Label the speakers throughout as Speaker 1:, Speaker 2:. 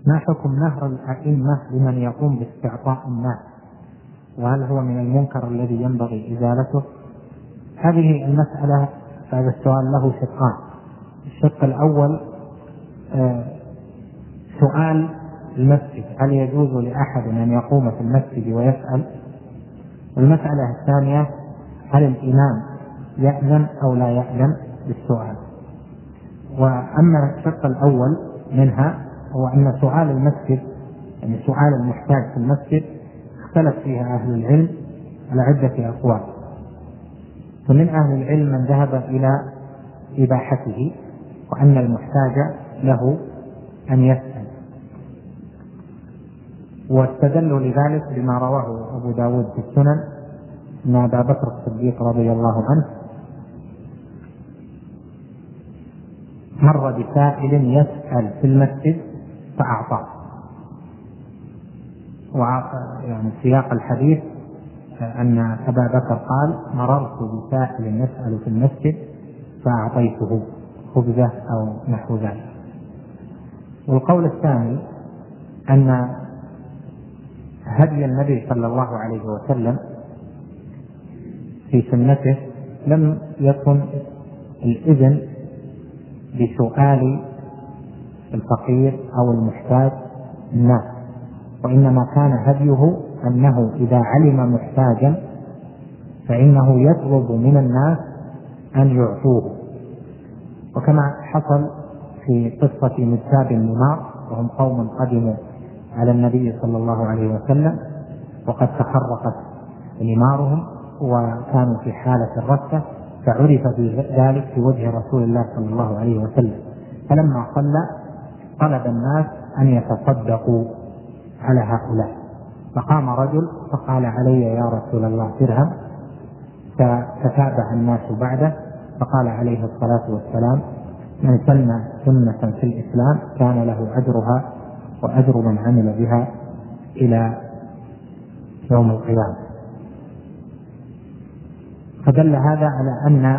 Speaker 1: ما حكم نهر الأئمة لمن يقوم باستعطاء الناس، وهل هو من المنكر الذي ينبغي إزالته؟ هذه المسألة، هذا السؤال له شقان. الشق الأول سؤال المسجد، هل يجوز لأحد أن يقوم في المسجد ويسأل؟ والمسألة الثانية، هل الإمام يأذن أو لا يأذن بالسؤال؟ وأما الشق الأول منها هو أن سؤال المسجد، يعني سؤال المحتاج في المسجد، اختلف فيها أهل العلم على عدة أقوال. فمن أهل العلم من ذهب إلى إباحته، وأن المحتاج له أن يسأل، واستدلوا لذلك بما رواه أبو داود في السنن أن أبا بكر الصديق رضي الله عنه مر بسائل يسأل في المسجد فأعطاه. يعني سياق الحديث أن أبا بكر قال: مررت بسائل يسأل في المسجد فأعطيته خبزة أو نحو ذلك. والقول الثاني أن هدي النبي صلى الله عليه وسلم في سنته لم يكن الإذن بسؤال الفقير أو المحتاج الناس، وإنما كان هديه أنه إذا علم محتاجا فإنه يطلب من الناس أن يعطوه. وكما حصل في قصة مجتاب النمار، وهم قوم قدموا على النبي صلى الله عليه وسلم وقد تخرقت نمارهم وكانوا في حالة الرثة، فعرف ذلك في وجه رسول الله صلى الله عليه وسلم. فلما صلى طلب الناس أن يتصدقوا على هؤلاء، فقام رجل فقال: علي يا رسول الله درهم. فتتابع الناس بعده، فقال عليه الصلاة والسلام: من سن سنة في الإسلام كان له أجرها وأجر من عمل بها إلى يوم القيامة. فدل هذا على أن،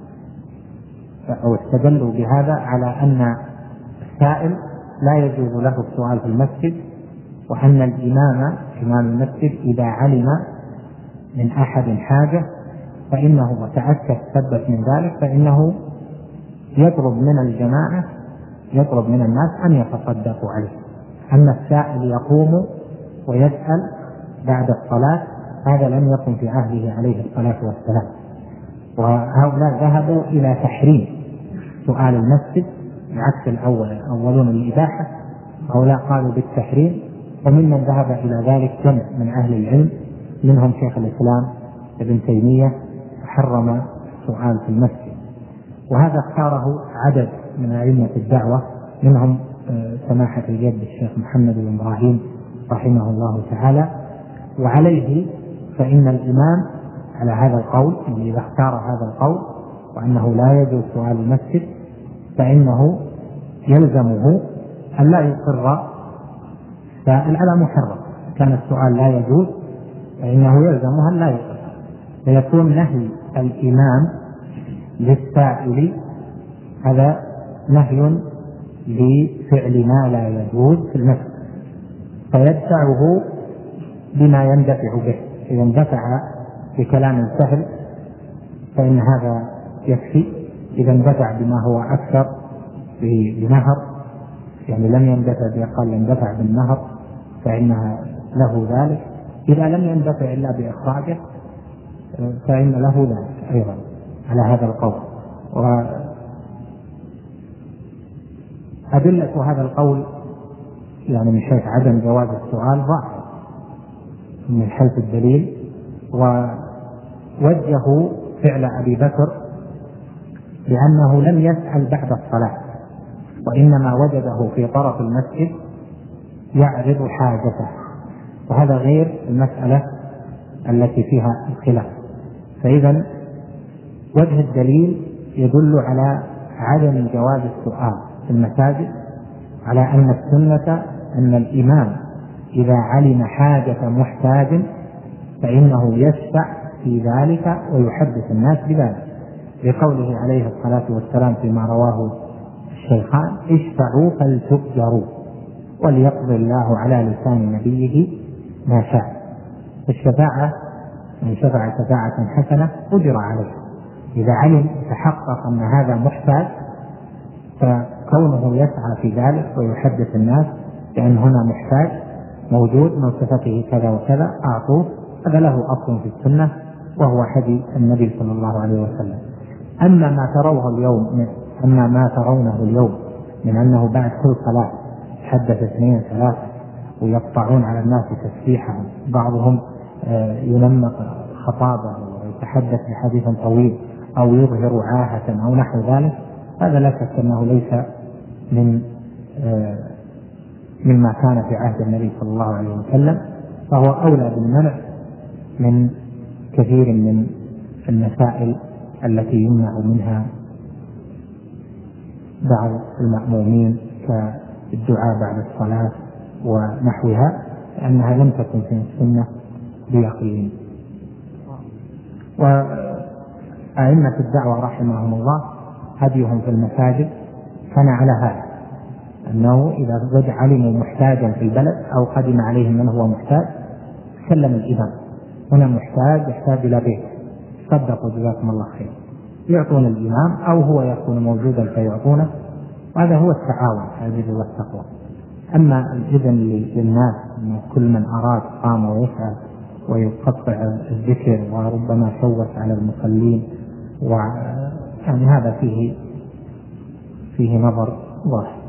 Speaker 1: أو استدلوا بهذا على أن السائل لا يجوز له السؤال في المسجد، وأن الإمام المسجد إذا علم من أحد حاجة فإنه وتأكد ثبت من ذلك فإنه يطلب من الجماعة، يطلب من الناس أن يتصدقوا عليه. أما السائل يقوم ويسأل بعد الصلاة هذا لم يكن في عهده عليه الصلاة والسلام. وهؤلاء ذهبوا إلى تحريم سؤال المسجد بعكس الأولون الإباحة، هؤلاء قالوا بالتحريم. وممن ذهب إلى ذلك جمع من أهل العلم، منهم شيخ الإسلام ابن تيمية حرم السؤال في المسجد، وهذا اختاره عدد من أئمة الدعوة، منهم سماحة الجد الشيخ محمد بن إبراهيم رحمه الله تعالى. وعليه فإن الإمام على هذا القول، يعني إذا اختار هذا القول وأنه لا يجوز سؤال المسجد، فإنه يلزمه أن لا يقر سائل على محرم. كان السؤال لا يجوز فإنه يلزمه أن لا يقر، فيكون نهي الإمام للسائل هذا نهي لفعل ما لا يجوز في المسجد، فيدفعه بما يندفع به. إذا اندفع بكلام سهل فإن هذا يكفي، إذا اندفع بما هو أكثر بنهر، يعني لم يندفع بأقل، يندفع بالنهر فإنها له ذلك. إذا لم يندفع إلا بإخراجه فإن له ذلك أيضا على هذا القول. وأدلة هذا القول يعني من حيث عدم جواز السؤال ظاهر من حيث الدليل، ووجهوا فعل أبي بكر لأنه لم يسأل بعد الصلاة، وإنما وجده في طرف المسجد يعرض حاجته، وهذا غير المسألة التي فيها الخلاف. فإذا وجه الدليل يدل على عدم جواز السؤال في المساجد، على أن السنة أن الإمام إذا علم حاجة محتاج فإنه يشفع في ذلك ويحدث الناس بذلك، لقوله عليه الصلاة والسلام فيما رواه الشيخان: اشفعوا فلتؤجروا. وليقضي الله على لسان نبيه ما شاء. الشفاعة من شفع شفاعة حسنة أجر عليه، إذا علم تحقق أن هذا محتاج فكونه يسعى في ذلك ويحدث الناس بأن هنا محتاج موجود من صفته كذا وكذا أعطوه، هذا له أصل في السنة وهو حديث النبي صلى الله عليه وسلم. أما ما ترونه اليوم من أنه بعد كل صلاة حدث 2 3 ويقطعون على الناس تسبيحهم، بعضهم ينمق خطابه ويتحدث بحديث طويل أو يظهر عاهة أو نحو ذلك، هذا لا شك أنه ليس مما كان في عهد النبي صلى الله عليه وسلم، فهو أولى بالمنع من كثير من المسائل التي يمنع منها بعض المأمومين كالدعاء بعد الصلاة ونحوها، لأنها لم تكن في السنة بيقين. وأئمة الدعوة رحمهم الله هديهم في المساجد كان على هذا، أنه إذا علموا محتاجا في البلد أو قدم عليهم من هو محتاج سلم الإمام، هنا محتاج يحتاج إلى بيت، صدقوا جزاكم الله خير، يعطون الإمام أو هو يكون موجودا فيعطونه، وهذا هو التعاون البر والتقوى. أما الإذن للناس أن كل من أراد قام ويسعى ويقطع الذكر وربما شوش على المصلين، يعني هذا فيه نظر ظاهر.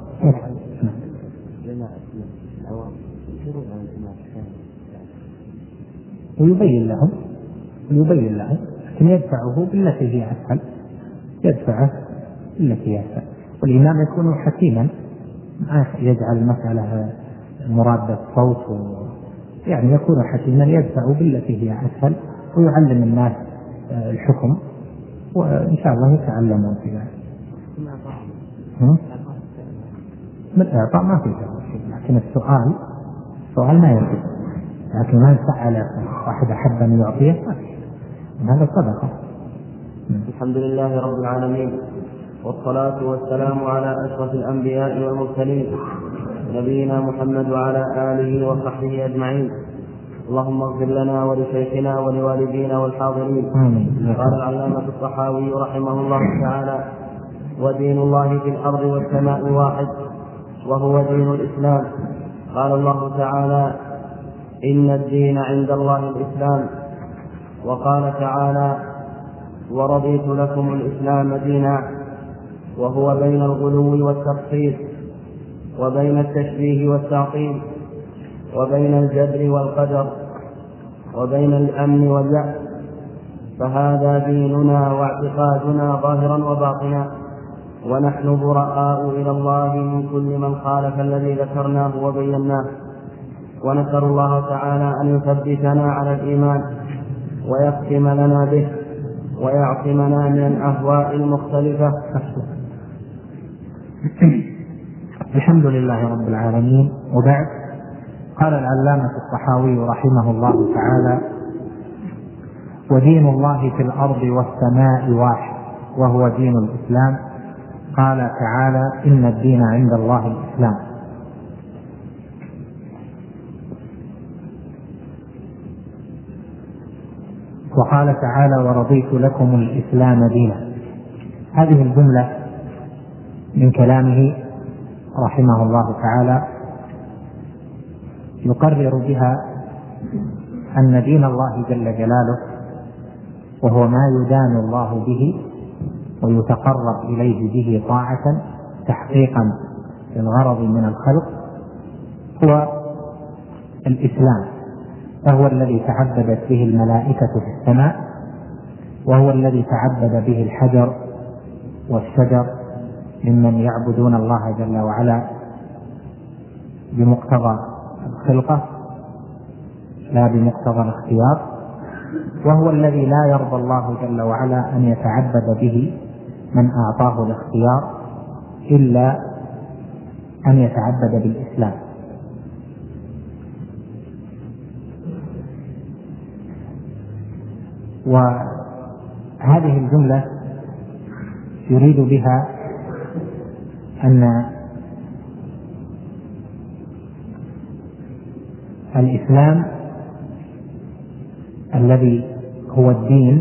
Speaker 1: ويبين لهم لكن يدفعه بالتي هي أسهل، يدفعه بالتي هي أسهل، والإمام يكون حكيما يجعل المسألة مرادة صوت، يعني يكون حكيما يدفع بالتي هي أسهل ويعلم الناس الحكم، وإن شاء الله يتعلمون في ذلك. من الإعطاء ما في شيء، لكن السؤال ما يجب، لكن من سأل واحد أحب أن يعطيه هذا صدقة.
Speaker 2: الحمد لله رب العالمين، والصلاة والسلام على أشرف الأنبياء والمرسلين نبينا محمد وعلى آله وصحبه أجمعين. اللهم اغفر لنا ولشيخنا ولوالدينا والحاضرين. قال العلامة الطحاوي رحمه الله تعالى: ودين الله في الأرض والسماء واحد، وهو دين الإسلام. قال الله تعالى: إن الدين عند الله الإسلام. وقال تعالى: ورضيت لكم الإسلام دينا. وهو بين الغلو والتخصيص، وبين التشبيه والتعطيل، وبين الجبر والقدر، وبين الأمن واليأس، فهذا ديننا واعتقادنا ظاهرا وباطنا، ونحن براء إلى الله من كل من خالف الذي ذكرناه وبيناه، ونسأل الله تعالى أن يثبتنا على الإيمان ويختم لنا به ويعصمنا من الأهواء المختلفة.
Speaker 1: الحمد لله رب العالمين. وبعد، قال العلامة الطحاوي رحمه الله تعالى: ودين الله في الأرض والسماء واحد، وهو دين الإسلام. قال تعالى: إن الدين عند الله الإسلام. وقال تعالى: ورضيت لكم الإسلام دينا. هذه الجملة من كلامه رحمه الله تعالى يقرر بها أن دين الله جل جلاله، وهو ما يدان الله به ويتقرب إليه به طاعة تحقيقا للغرض من الخلق، هو الإسلام، فهو الذي تعبدت به الملائكة في السماء، وهو الذي تعبد به الحجر والشجر ممن يعبدون الله جل وعلا بمقتضى الخلقة لا بمقتضى الاختيار، وهو الذي لا يرضى الله جل وعلا أن يتعبد به من أعطاه الاختيار إلا أن يتعبد بالإسلام. وهذه الجملة يريد بها أن الإسلام الذي هو الدين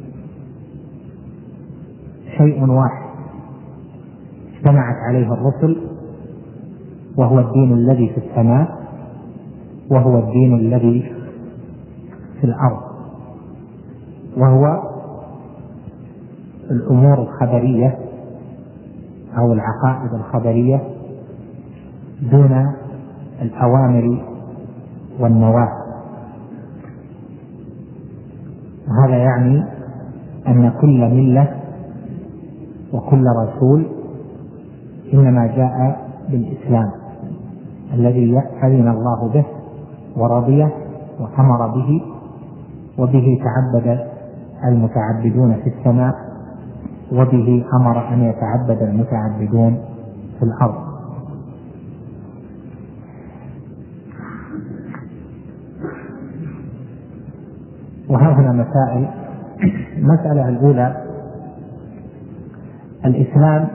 Speaker 1: شيء واحد اجتمعت عليه الرسل، وهو الدين الذي في السماء، وهو الدين الذي في الأرض، وهو الأمور الخبرية أو العقائد الخبرية دون الأوامر والنواهي. وهذا يعني أن كل ملة وكل رسول إنما جاء بالإسلام الذي أذن الله به ورضيه وأمر به، وبه تعبد المتعبدون في السماء، وبه أمر أن يتعبد المتعبدون في الأرض. وها هنا مسائل. المسألة الأولى: الإسلام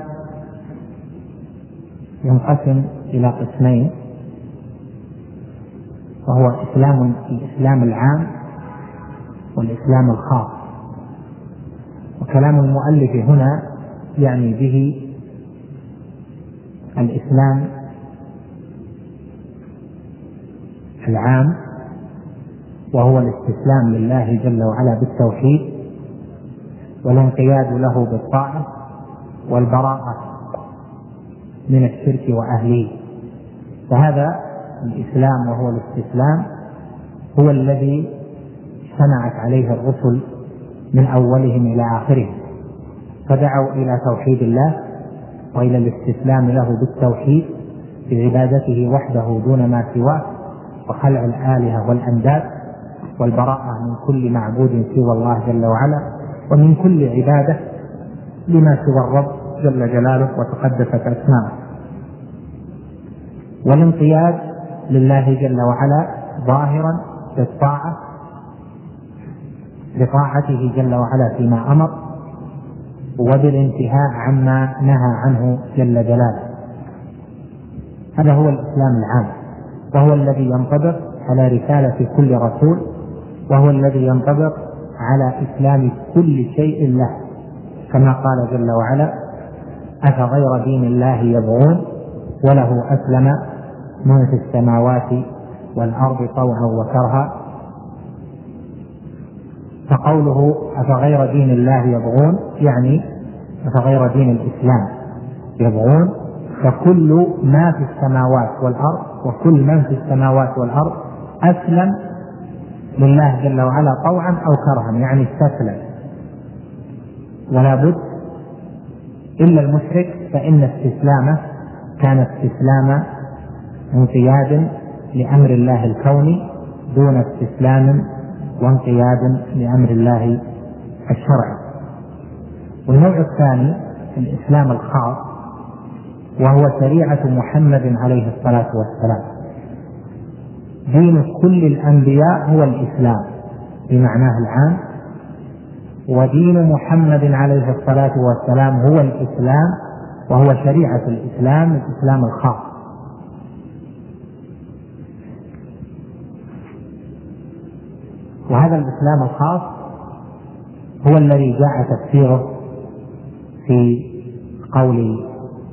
Speaker 1: ينقسم إلى قسمين، وهو الإسلام العام والإسلام الخاص. وكلام المؤلف هنا يعني به الإسلام العام، وهو الاستسلام لله جل وعلا بالتوحيد والانقياد له بالطاعة والبراءة من الشرك وأهله. فهذا الإسلام وهو الاستسلام هو الذي اجتمعت عليه الرسل من أولهم إلى آخرهم، فدعوا إلى توحيد الله وإلى الاستسلام له بالتوحيد بعبادته وحده دون ما سواه، وخلع الآلهة والأنداد، والبراءة من كل معبود سوى الله جل وعلا، ومن كل عبادة لما سوى الرب جل جلاله وتقدست أسماؤه، والانقياد لله جل وعلا ظاهرا بالطاعة لطاعته جل وعلا فيما أمر، وبالانتهاء عما نهى عنه جل جلاله. هذا هو الإسلام العام، وهو الذي ينطبق على رسالة كل رسول، وهو الذي ينطبق على إسلام كل شيء له، كما قال جل وعلا: أفغير دين الله يبغون وله أسلم من في السماوات والأرض طوعا وكرها. فقوله أفغير دين الله يبغون يعني أفغير دين الإسلام يبغون، فكل ما في السماوات والأرض وكل من في السماوات والأرض أسلم لله جل وعلا طوعا أو كرها، يعني استسلم. ولا بد إلا المشرك فإن استسلامه كان استسلام انقياد لأمر الله الكوني دون استسلام وانقياد لأمر الله الشرعي. والنوع الثاني الإسلام الخاص، وهو شريعة محمد عليه الصلاة والسلام. دين كل الأنبياء هو الإسلام بمعناه العام، ودين محمد عليه الصلاة والسلام هو الإسلام، وهو شريعة الإسلام الخاص. وهذا الإسلام الخاص هو الذي جاء تفسيره في قول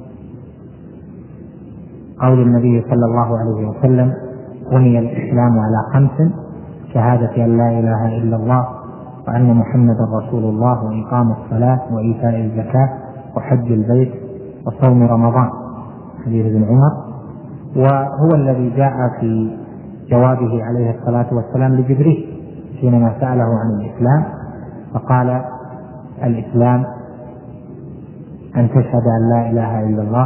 Speaker 1: النبي صلى الله عليه وسلم: بني الإسلام على 5: شهادة أن لا إله إلا الله وأن محمدا رسول الله، وإقام الصلاة، وإيتاء الزكاة، وحج البيت، وصوم رمضان. حديث ابن عمر. وهو الذي جاء في جوابه عليه الصلاة والسلام لجبريل حينما سأله عن الإسلام، فقال: الإسلام أن تشهد أن لا إله إلا الله،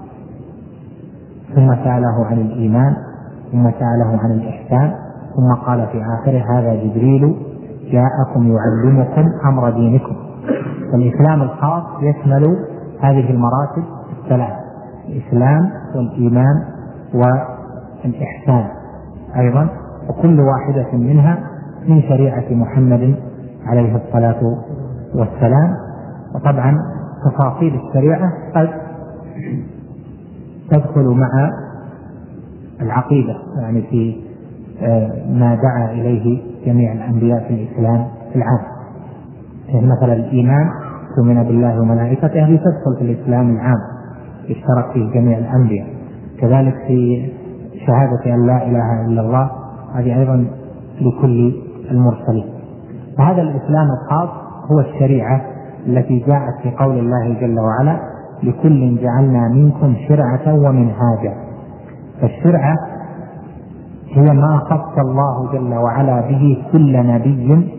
Speaker 1: ثم سأله عن الإيمان، ثم سأله عن الإحسان، ثم قال في آخره: هذا جبريل جاءكم يعلمكم أمر دينكم. فالإسلام الخاص يشمل هذه المراتب الثلاث: الإسلام والإيمان والإحسان أيضا، وكل واحدة منها من شريعة محمد عليه الصلاة والسلام. وطبعا تفاصيل الشريعة قد تدخل مع العقيدة، يعني في ما دعا إليه جميع الأنبياء في الإسلام العام. مثلا الإيمان تؤمن بالله وملائكته هذه تدخل في الإسلام العام اشترك فيه جميع الأنبياء. كذلك في شهادة أن لا إله إلا الله هذه أيضا لكل المرسلين. وهذا الإسلام الخاص هو الشريعة التي جاءت في قول الله جل وعلا لكل جعلنا منكم شرعة ومنهاجا. فالشرعة هي ما خص الله جل وعلا به كل نبي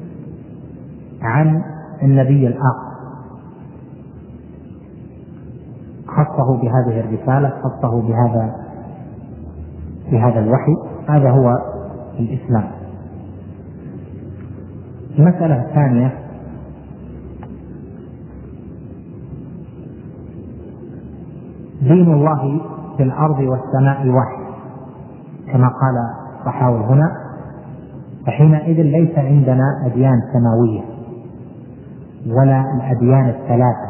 Speaker 1: عن النبي الآخر، خصه بهذه الرسالة، خصه بهذا الوحي. هذا هو الإسلام. المسألة الثانية دين الله في الأرض والسماء واحد كما قال الطحاوي هنا، فحينئذ ليس عندنا أديان سماوية ولا الأديان الثلاثة.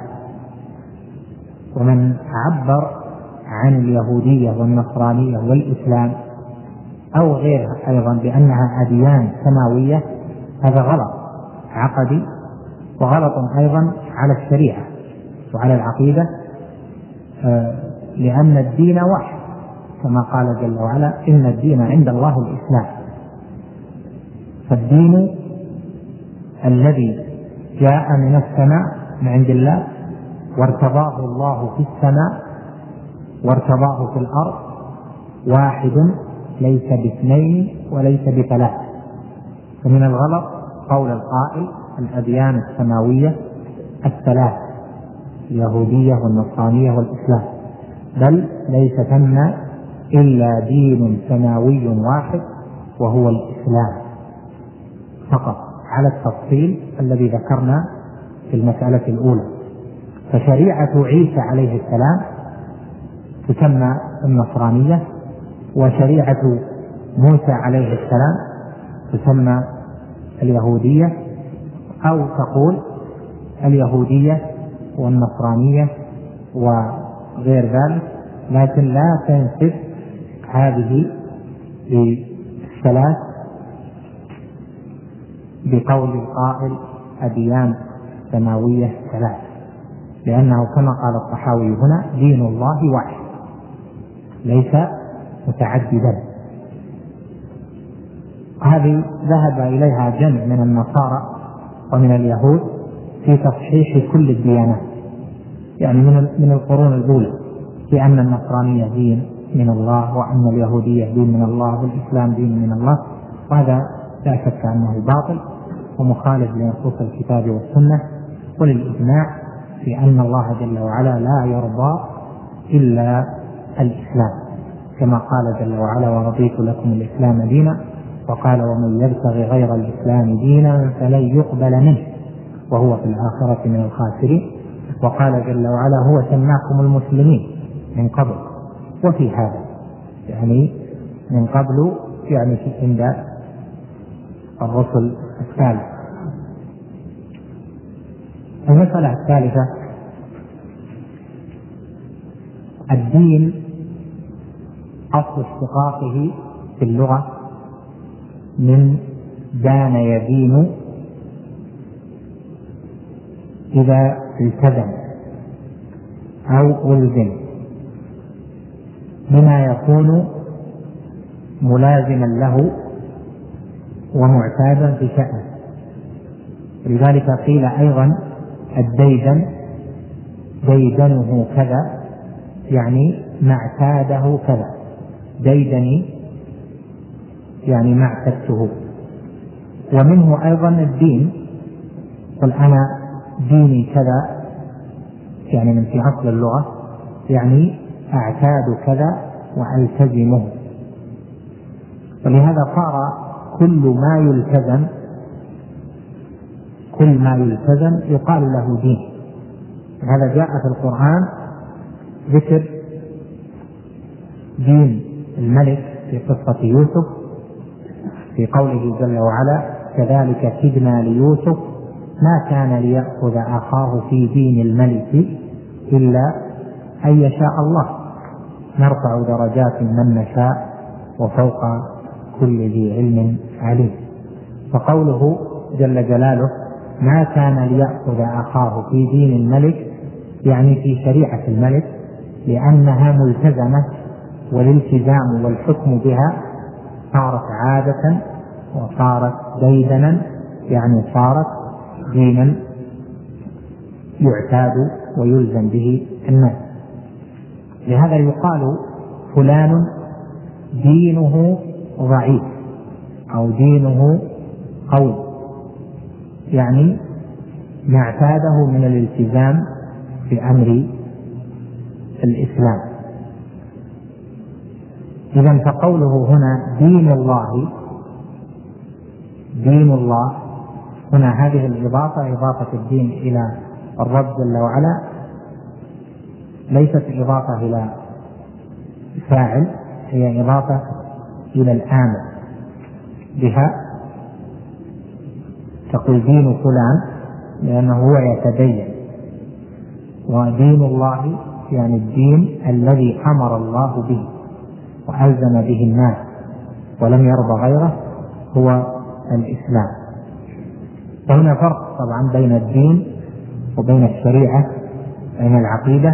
Speaker 1: ومن عبر عن اليهودية والنصرانية والإسلام أو غيرها أيضا بأنها أديان سماوية هذا غلط عقدي وغلط أيضا على الشريعة وعلى العقيدة، لأن الدين واحد كما قال جل وعلا إن الدين عند الله الإسلام. فالدين الذي جاء من السماء من عند الله وارتضاه الله في السماء وارتضاه في الأرض واحد ليس باثنين وليس بثلاث. فمن الغلط قول القائل الأديان السماوية الثلاث اليهودية والنصرانية والإسلام، بل ليس ثم إلا دين سماوي واحد وهو الإسلام فقط على التفصيل الذي ذكرنا في المسألة الأولى. فشريعة عيسى عليه السلام تسمى النصرانية، وشريعة موسى عليه السلام تسمى اليهودية، أو تقول اليهودية والنصرانية وغير ذلك، لكن لا تنسب هذه للثلاث بقول القائل أديان سماوية ثلاث، لأنه كما قال الطحاوي هنا دين الله واحد ليس متعددا. هذه ذهب إليها جمع من النصارى ومن اليهود في تصحيح كل الديانات، يعني من القرون الأولى، في أن النصرانية دين من الله وأن اليهودية دين من الله والإسلام دين من الله. وهذا لا شك أنه باطل ومخالف لنصوص الكتاب والسنة وللإجماع في أن الله جل وعلا لا يرضى إلا الإسلام، كما قال جل وعلا ورضيت لكم الإسلام دينا، وقال ومن يبتغي غير الإسلام دينا فلن يقبل منه وهو في الآخرة من الخاسرين. وقال جل وعلا هو سماكم المسلمين من قبل وفي هذا، يعني من قبل يعني في عند الرسل الثالث. المسألة الثالثة الدين أصل اشتقاقه في اللغة من دان يدين إذا التزم أو ألزم بما يكون ملازما له ومعتادا في شأنه. لذلك قيل أيضا الديدن ديدنه كذا، يعني ما اعتاده كذا، ديدني يعني ما اعتدته. ومنه أيضا الدين، قل أنا ديني كذا، يعني من في أصل اللغة يعني أعتاد كذا وألتزمه. ولهذا صار كل ما يلتزم يقال له دين. هذا جاء في القرآن ذكر دين الملك في قصة يوسف في قوله جل وعلا كذلك كدنا ليوسف ما كان ليأخذ أخاه في دين الملك إلا أن يشاء الله نرفع درجات من نشاء وفوق بكل ذي علم عليم. فقوله جل جلاله ما كان ليأخذ أخاه في دين الملك، يعني في شريعة الملك، لأنها ملتزمة، والالتزام والحكم بها صارت عادة وصارت ديدنا، يعني صارت دينا يعتاد ويلزم به الناس. لهذا يقال فلان دينه ضعيف أو دينه قوي، يعني ما اعتاده من الالتزام بأمر الإسلام. إذن فقوله هنا دين الله، دين الله هنا هذه الإضافة، إضافة الدين إلى الرب جل وعلا، ليست إضافة إلى فاعل، هي إضافة إلى الآمر بها. تقول دين فلان لأنه هو يتدين، ودين الله يعني الدين الذي أمر الله به وألزم به الناس ولم يرضى غيره هو الإسلام. فهنا فرق طبعا بين الدين وبين الشريعة، بين العقيدة.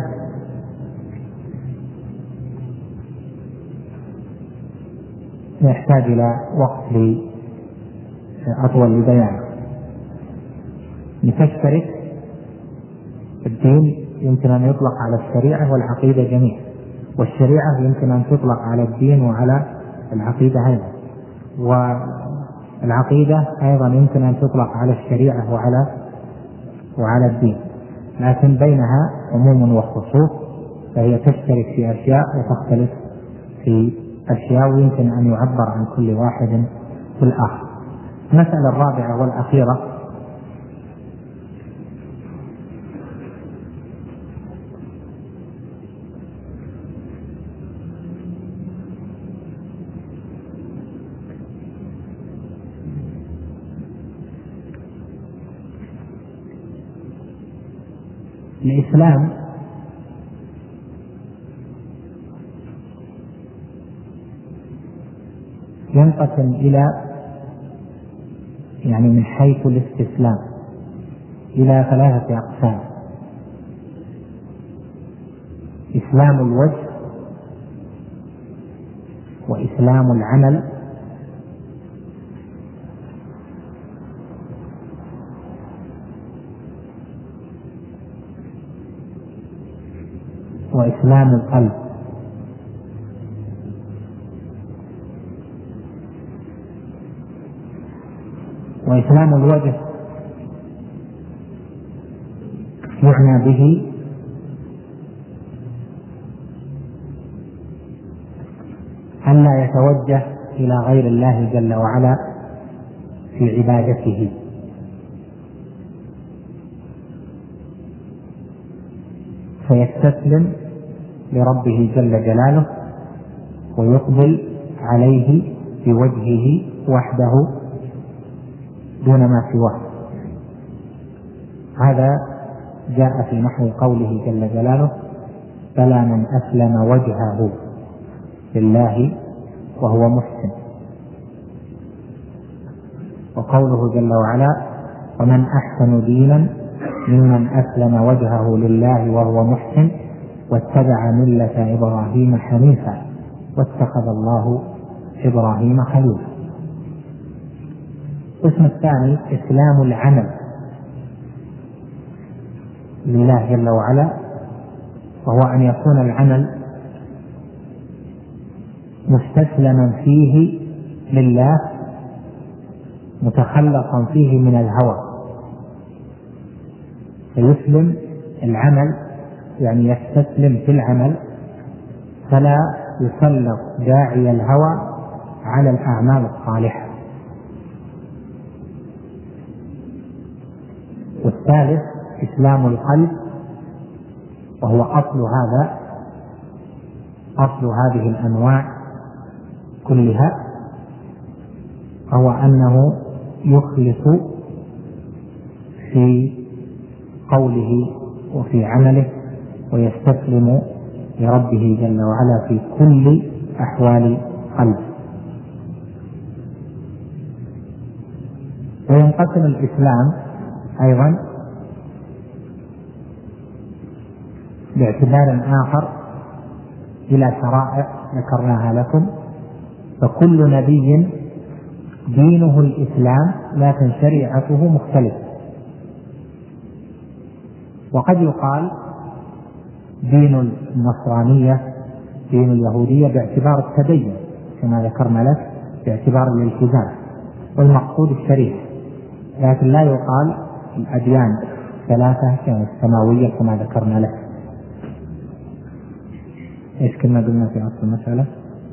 Speaker 1: يحتاج إلى وقت أطول لبيانه. لتشترك الدين يمكن أن يطلق على الشريعة والعقيدة جميعا، والشريعة يمكن أن تطلق على الدين وعلى العقيدة أيضا، والعقيدة أيضا يمكن أن تطلق على الشريعة وعلى الدين، لكن بينها عموم وخصوص، فهي تشترك في أشياء وتختلف في أشياء، ويمكن أن يعبر عن كل واحد في الآخر. المسألة الرابعة والأخيرة الإسلام ينقسم إلى، يعني من حيث الاستسلام، إلى 3 أقسام: إسلام الوجه، وإسلام العمل، وإسلام القلب. وإسلام الوجه يعنى به أن لا يتوجه إلى غير الله جل وعلا في عبادته، فيستسلم لربه جل جلاله ويقبل عليه بوجهه وحده دون ما سواه. هذا جاء في نحو قوله جل جلاله: فلا من أسلم وجهه لله وهو محسن. وقوله جل وعلا: ومن أحسن دينا ممن أسلم وجهه لله وهو محسن واتبع ملة إبراهيم حنيفا واتخذ الله إبراهيم خليلا. القسم الثاني إسلام العمل لله جل وعلا، وهو أن يكون العمل مستسلما فيه لله، متخلقا فيه من الهوى، فيسلم العمل، يعني يستسلم في العمل، فلا يسلط داعي الهوى على الأعمال الصالحة. والثالث إسلام القلب، وهو أصل هذه الأنواع كلها، هو أنه يخلص في قوله وفي عمله، ويستسلم لربه جل وعلا في كل أحوال قلبه. وينقسم الإسلام أيضا باعتبار آخر إلى شرائع ذكرناها لكم، فكل نبي دينه الإسلام لكن شريعته مختلفة. وقد يقال دين النصرانية دين اليهودية باعتبار التدين كما ذكرنا لك باعتبار الالتزام، والمقصود الشريعة، لكن لا يقال الأديان ثلاثة السماوية كما ذكرنا لك. ايش كنا قلنا في اصل المسألة؟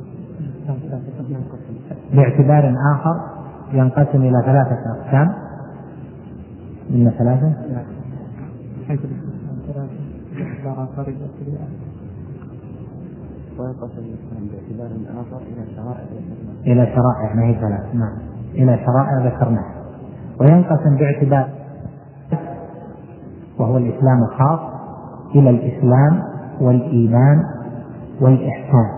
Speaker 1: باعتبار آخر ينقسم إلى ثلاثة أقسام. من ثلاثة إلى شرائع، ما هي ثلاث، نعم إلى شرائع ذكرناها. وينقسم باعتبار وهو الإسلام الخاص إلى الإسلام والإيمان والإحسان.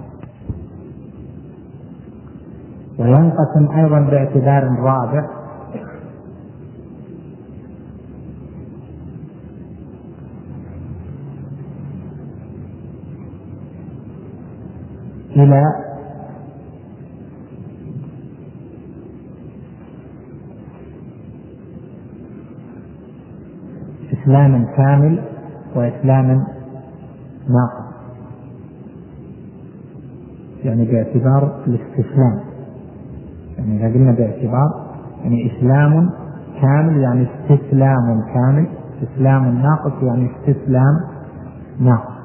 Speaker 1: وينقسم أيضا باعتبار رابع إلى إسلام كامل وإسلام ناقص، يعني باعتبار الاستسلام. يعني إذا قلنا باعتبار يعني إسلام كامل يعني استسلام كامل، إسلام ناقص يعني استسلام ناقص.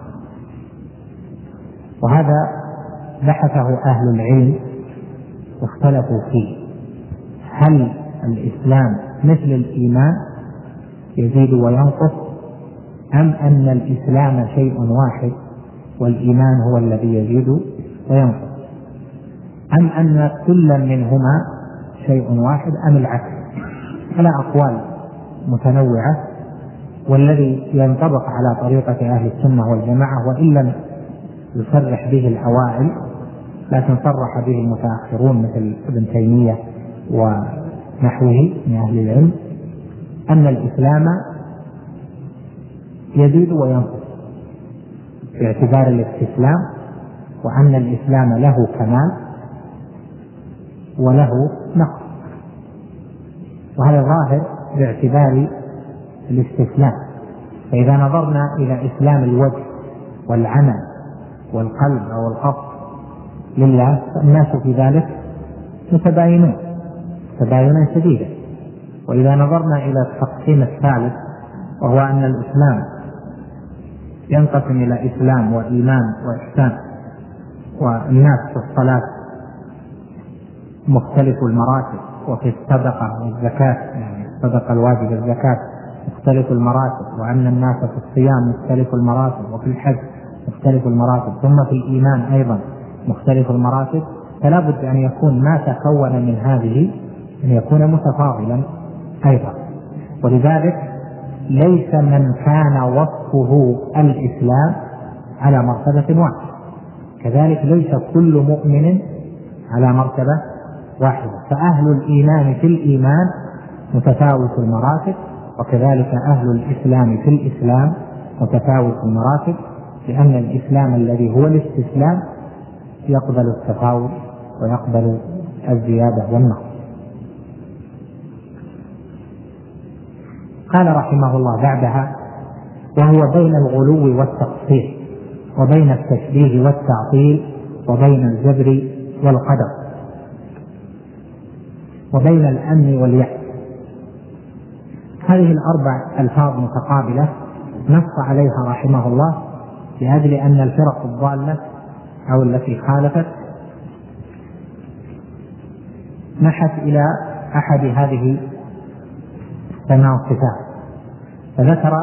Speaker 1: وهذا بحثه أهل العلم واختلفوا فيه، هل الإسلام مثل الإيمان يزيد وينقص، أم أن الإسلام شيء واحد والإيمان هو الذي يزيد وينقص، أم أن كل منهما شيء واحد أم العكس. على أقوال متنوعة، والذي ينطبق على طريقة أهل السنة والجماعة وإن لم يصرح به الأوائل لكن صرح به المتأخرون مثل ابن تيمية ونحوه من أهل العلم، أن الإسلام يزيد وينقص باعتبار الاستسلام، وأن الإسلام له كمال وله نقص. وهذا ظاهر باعتبار الاستسلام. فإذا نظرنا إلى إسلام الوجه والعمل والقلب أو القصد لله فالناس في ذلك متباينون تباينا شديدا. وإذا نظرنا إلى التقسيم الثالث وهو أن الإسلام ينقسم إلى إسلام وإيمان وإحسان، والناس في الصلاة مختلف المراتب، وفي الصدقة والزكاة يعني الصدقة الواجبة الزكاة مختلف المراتب، وأن الناس في الصيام مختلف المراتب، وفي الحج مختلف المراتب، ثم في الإيمان أيضا مختلف المراتب، فلا بد أن يكون ما تكون من هذه أن يكون متفاضلا أيضا. ولذلك ليس من كان وصفه الإسلام على مرتبة واحدة، كذلك ليس كل مؤمن على مرتبة واحدة. فأهل الإيمان في الإيمان متفاوت المراتب، وكذلك أهل الإسلام في الإسلام متفاوت المراتب، لأن الإسلام الذي هو الاستسلام يقبل التفاوت ويقبل الزيادة والنقص. قال رحمه الله بعدها: وهو بين الغلو والتقصير، وبين التشبيه والتعطيل، وبين الجبر والقدر، وبين الأمن واليأس. هذه الأربع ألفاظ متقابلة نص عليها رحمه الله لأجل أن الفرق الضالة أو التي خالفت نحت إلى أحد هذه ثمان صفات، فذكر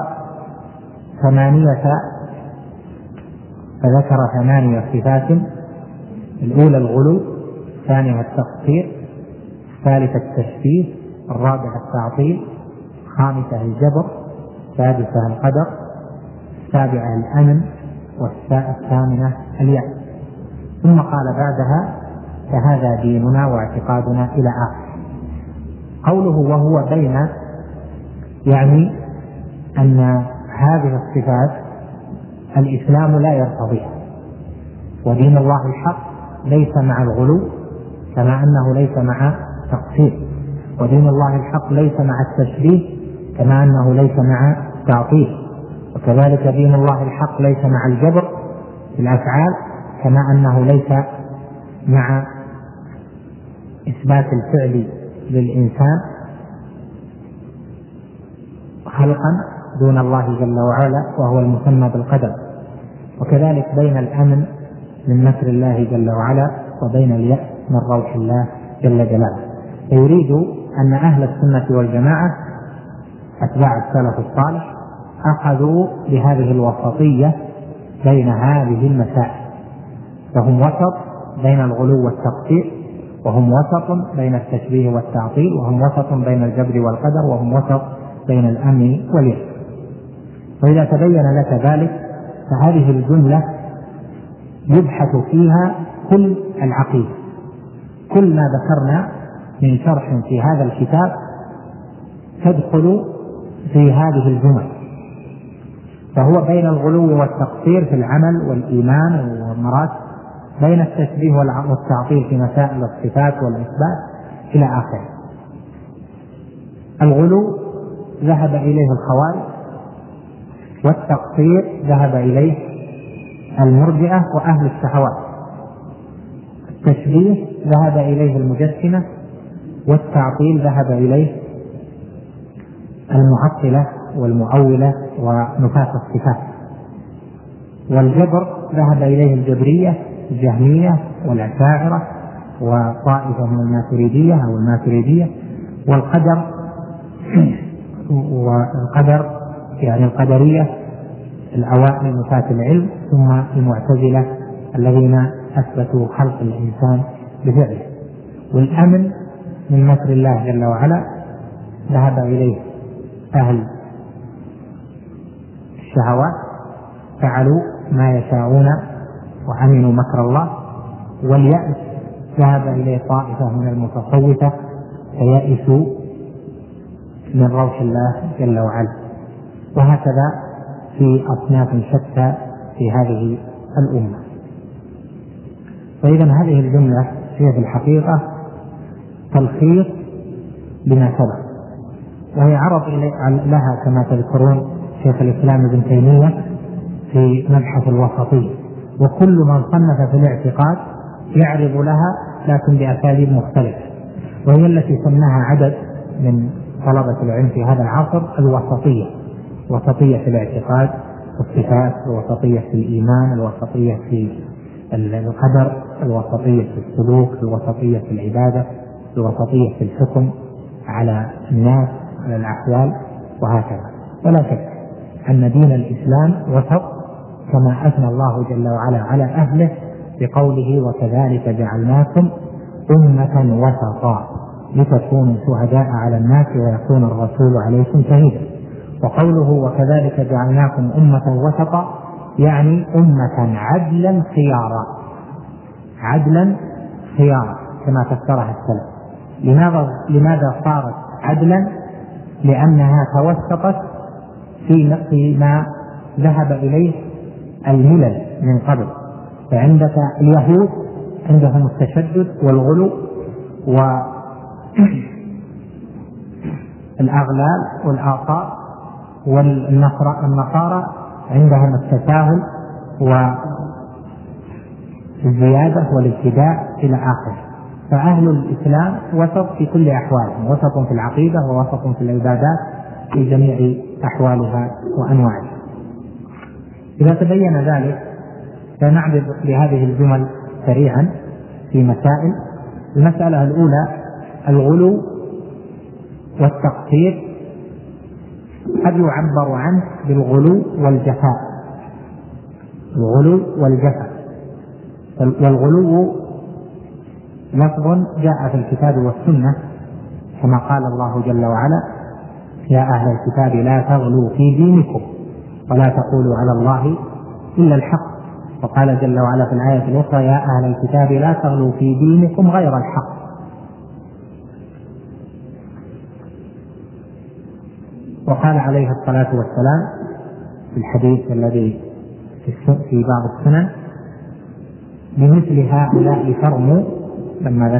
Speaker 1: ثمانية صفات: الأولى الغلو، الثانية التقصير، الثالثة التشبيه، الرابعة التعطيل، الخامسة الجبر، السادسة القدر، السابعة الأمن، والثامنة اليأس. ثم قال بعدها: فهذا ديننا واعتقادنا إلى آخر. قوله وهو بين يعني أن هذه الصفات الإسلام لا يرتضيها، ودين الله الحق ليس مع الغلو كما أنه ليس مع التقصير، ودين الله الحق ليس مع التشبيه كما أنه ليس مع التعطيل، وكذلك دين الله الحق ليس مع الجبر في الأفعال كما أنه ليس مع إثبات الفعل للإنسان خلقا دون الله جل وعلا وهو المسمى بالقدر. وكذلك بين الأمن من مكر الله جل وعلا وبين اليأس من روح الله جل جلاله. فيريد أن أهل السنة والجماعة أتباع السلف الصالح أخذوا بهذه الوسطية بين هذه المسائل، فهم وسط بين الغلو والتقصير، وهم وسط بين التشبيه والتعطيل، وهم وسط بين الجبر والقدر، وهم وسط بين الأمن واليأس. وإذا تبين لك ذلك فهذه الجملة يبحث فيها كل العقيدة، كل ما ذكرنا من شرح في هذا الكتاب تدخل في هذه الجمل. فهو بين الغلو والتقصير في العمل والإيمان والمراتب، بين التشبيه والتعطيل في مسائل الصفات والإثبات إلى آخره. الغلو ذهب إليه الخوارج، والتقصير ذهب إليه المرجئة وأهل الشهوات، التشبيه ذهب إليه المجسمة، والتعطيل ذهب إليه المعطلة والمؤولة ونفاة الصفات، والجبر ذهب إليه الجبرية الجهمية والأشاعرة وطائفة من الماتريدية أو الماتريدية، والقدر يعني القدرية الأوائل نفاة العلم، ثم المعتزلة الذين أثبتوا خلق الإنسان بفعله. والأمن من مكر الله جل وعلا ذهب إليه أهل الشهوات، فعلوا ما يشاءون وأمنوا مكر الله. واليأس ذهب إليه طائفة من المتصوفة فيأسوا من روح الله جل وعلا. وهكذا في أصناف شتى في هذه الأمة. فإذا هذه الجملة هي في الحقيقة تلخيص لما سبق، وهي عرض لها كما تذكرون شيخ الإسلام ابن تيمية في مبحث الوسطية، وكل من صنف في الاعتقاد يعرض لها لكن بأساليب مختلفة، وهي التي سماها عدد من طلبة العلم في هذا العصر الوسطية، الوسطية في الاعتقاد والصفات، الوسطية في الإيمان، الوسطية في القدر، الوسطية في السلوك، الوسطية في العبادة، الوسطية في الحكم على الناس على الأحوال، وهكذا. ولا شك أن دين الإسلام وسط كما أثنى الله جل وعلا على أهله بقوله وكذلك جعلناكم أمة وسطا لتكونوا شهداء على الناس ويكون الرسول عليكم شهيدا. وقوله وكذلك جعلناكم أمة وسطا يعني أمة عدلا خيارا، عدلا خيارا كما فسرها السلف. لماذا صارت عدلا؟ لأنها توسطت في ما ذهب إليه الملل من قبل. فعندك اليهود عندهم التشدد والغلو والأغلال والآثار، والنصارى عندهم التساهل والزيادة والابتداع إلى آخره. فأهل الإسلام وسط في كل أحوالهم، وسط في العقيدة ووسط في العبادات في جميع أحوالها وأنواعها. إذا تبين ذلك فنعرض لهذه الجمل سريعا في مسائل. المسألة الأولى الغلو والتقصير قد يعبر عنه بالغلو والجفاء، الغلو والجفاء. والغلو لفظ جاء في الكتاب والسنة كما قال الله جل وعلا يا أهل الكتاب لا تغلوا في دينكم ولا تقولوا على الله إلا الحق. وقال جل وعلا في الآية الأخرى يا أهل الكتاب لا تغلوا في دينكم غير الحق. وقال عليه الصلاة والسلام في الحديث الذي في بعض السنن: بمثل هؤلاء فرموا، لما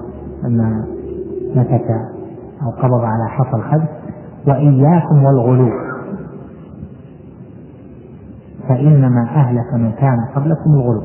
Speaker 1: مسك أو قبض على حصى الخبز: وإياكم والغلو فإنما أهلك من كان قبلكم الغلو.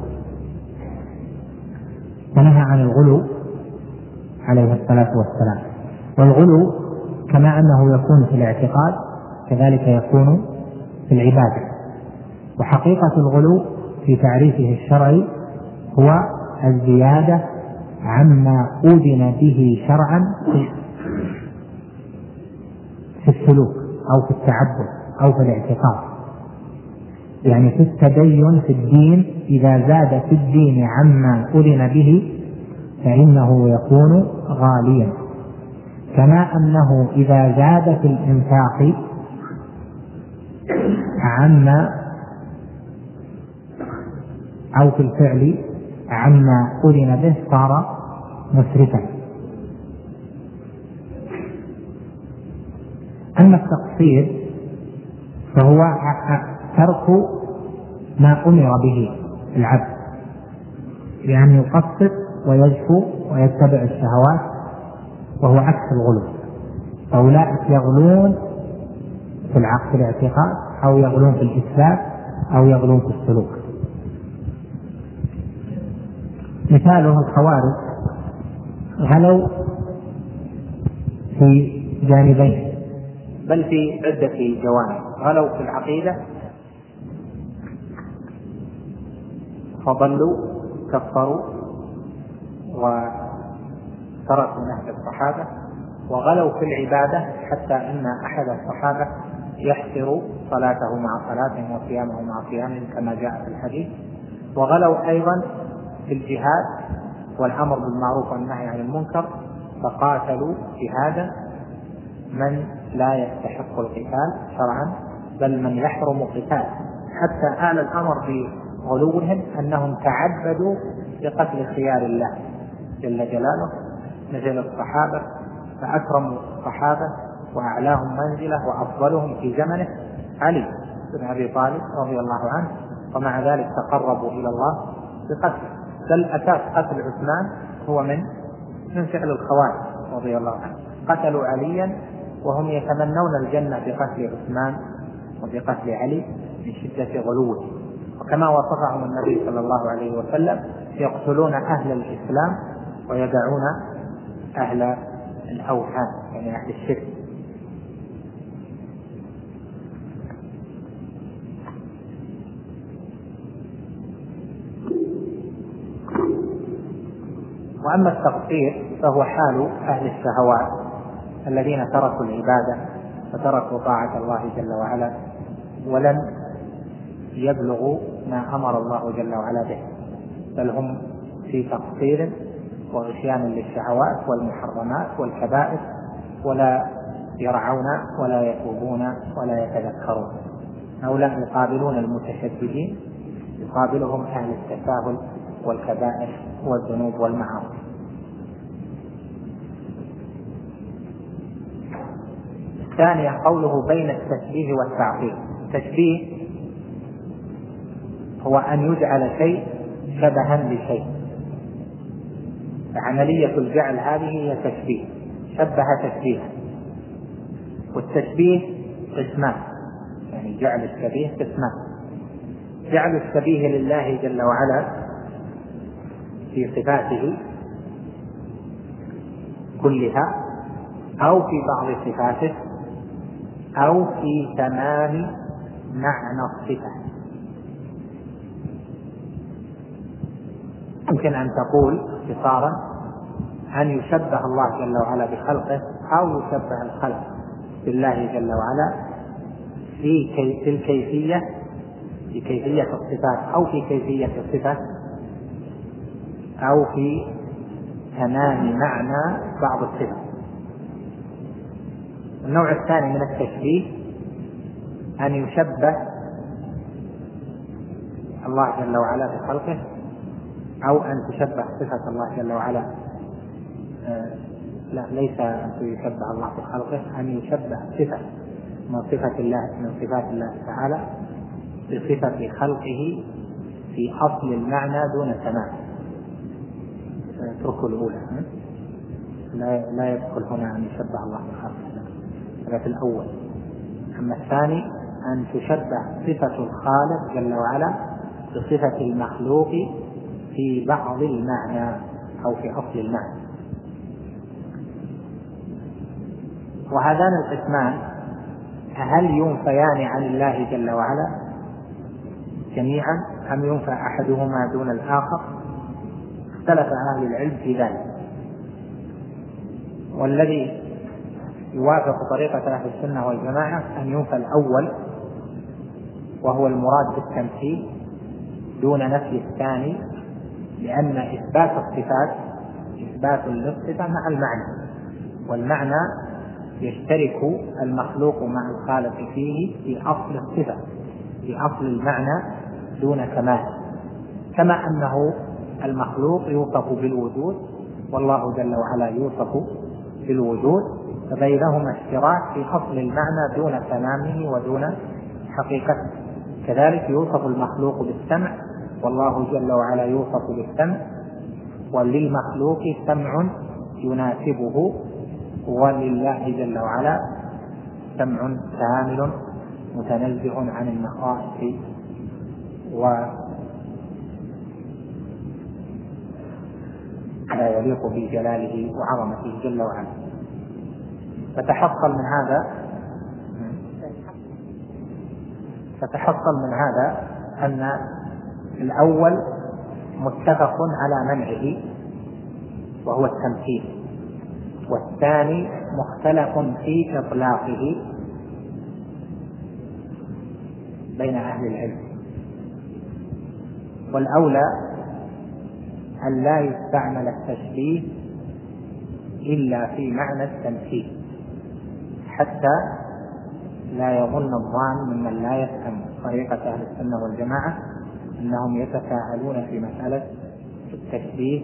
Speaker 1: فنهى عن الغلو عليه الصلاة والسلام. والغلو كما أنه يكون في الاعتقاد كذلك يكون في العبادة. وحقيقة الغلو في تعريفه الشرعي هو الزيادة عما أذن به شرعا في السلوك أو في التعبد أو في الاعتقاد، يعني في التدين في الدين. إذا زاد في الدين عما أذن به فإنه يكون غاليا، كما أنه إذا زاد في الإنفاق عما أو في الفعل عما أذن به صار مسرفا. أما التقصير فهو ترك ما أمر به العبد، بأن يقصر ويجفو ويتبع الشهوات، وهو عكس الغلو. فأولئك يغلون في الاعتقاد أو يغلون في الإسلام أو يغلون في السلوك. مثاله الخوارج غلوا في جانبين، بل في عدة جوانب. غلوا في العقيدة فضلوا كفروا وتركوا نهج الصحابة، وغلوا في العبادة حتى إن أحد الصحابة يحسر صلاته مع صلاتهم وصيامه مع صيامهم كما جاء في الحديث. وغلوا أيضا في الجهاد والأمر بالمعروف والنهي عن المنكر، فقاتلوا جهادا من لا يستحق القتال شرعا، بل من يحرم القتال، حتى أعلى الأمر بغلوهم أنهم تعبدوا بقتل خيار الله جل جلاله. نزل الصحابة فأكرموا الصحابة وأعلاهم منزلة وأفضلهم في زمنه علي بن أبي طالب رضي الله عنه، ومع ذلك تقربوا إلى الله بقتله. بل أساس قتل عثمان هو من فعل الخوارج رضي الله عنه. قتلوا عليا وهم يتمنون الجنة بقتل عثمان وبقتل علي من شدة غلوه. وكما وصفهم النبي صلى الله عليه وسلم: يقتلون أهل الإسلام ويدعون أهل الأوثان، يعني أهل الشرك. وأما التقصير فهو حال أهل الشهوات الذين تركوا العبادة وتركوا طاعة الله جل وعلا ولم يبلغوا ما أمر الله جل وعلا به، بل هم في تقصير وعصيان للشهوات والمحرمات والكبائر، ولا يرعون ولا يتوبون ولا يتذكرون. هؤلاء يقابلون المتشددين، يقابلهم أهل التساهل والكبائر والذنوب والمعاصي. الثانية قوله بين التشبيه والتعطيل. التشبيه هو أن يجعل شيء شبها لشيء، عملية الجعل هذه هي تشبيه، شبه تشبيها. والتشبيه قسمان، يعني جعل الشبيه قسمان: جعل الشبيه لله جل وعلا في صفاته كلها أو في بعض صفاته أو في تمام معنى الصفة. يمكن أن تقول اختصارا أن يشبه الله جل وعلا بخلقه أو يشبه الخلق بالله جل وعلا في الكيفية، في كيفية الصفات أو في كيفية الصفة أو في تمام معنى بعض الصفات. النوع الثاني من التشبيه أن يشبه الله جل وعلا بخلقه أو أن تشبه صفة الله جل وعلا، لا ليس أن يشبه الله بخلقه، أن يشبه صفة من صفة الله من صفات الله تعالى بصفة خلقه في أصل المعنى دون تمام. اتركوا الأولى، لا يدخل هنا أن يشبه الله بخلقه، هذا في الأول. أما الثاني أن تشبه صفة الخالق جل وعلا بصفة المخلوق في بعض المعنى أو في أصل المعنى. وهذان القسمان هل ينفيان عن الله جل وعلا جميعا أم ينفى أحدهما دون الآخر؟ اختلف أهل العلم في ذلك، والذي يوافق طريقة أهل السنة والجماعة أن ينفى الأول وهو المراد بالتمثيل دون نفي الثاني، لأن إثبات الصفات إثبات للصفة مع المعنى، والمعنى يشترك المخلوق مع الخالق فيه في أصل الصفة في أصل المعنى دون كمال، كما أنه المخلوق يوصف بالوجود والله جل وعلا يوصف بالوجود، فبينهما اشتراك في أصل المعنى دون تمامه ودون حقيقته. كذلك يوصف المخلوق بالسمع والله جل وعلا يوصف بالسمع، وللمخلوق سمع يناسبه ولله جل وعلا سمع كامل متنزه عن النقائص ولا يليق بجلاله وعظمته جل وعلا. فتحصل من هذا أن الأول متفق على منعه وهو التمثيل، والثاني مختلف في إطلاقه بين أهل العلم، والأولى أن لا يستعمل التشبيه إلا في معنى التمثيل، حتى لا يظن الظان ممن لا يفهم طريقة أهل السنة والجماعة أنهم يتساهلون في مسألة التشبيه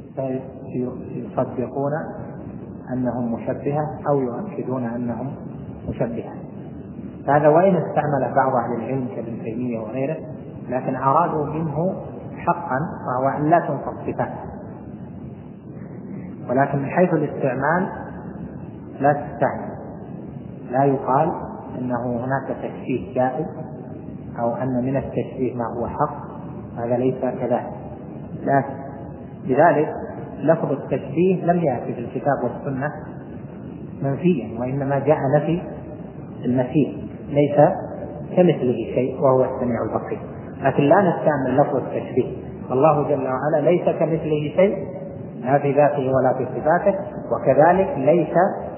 Speaker 1: فيصدقون أنهم مشبهة أو يؤكدون أنهم مشبهة. هذا وإن استعمل بعض أهل العلم كابن تيمية وغيره، لكن أرادوا منه حقا وهو أن لا تنصف صفات، ولكن من حيث الاستعمال لا تستعمل، لا يقال أنه هناك تشبيه جائز أو أن من التشبيه ما هو حق، هذا ليس كذلك. لكن لذلك لفظ التشبيه لم يأتي في الكتاب والسنة منفيا، وإنما جاء نفي المثيل، ليس كمثله شيء وهو السميع البصير. لكن لا نستعمل لفظ التشبيه، الله جل وعلا ليس كمثله شيء لا في ذاته ولا في صفاته، وكذلك ليس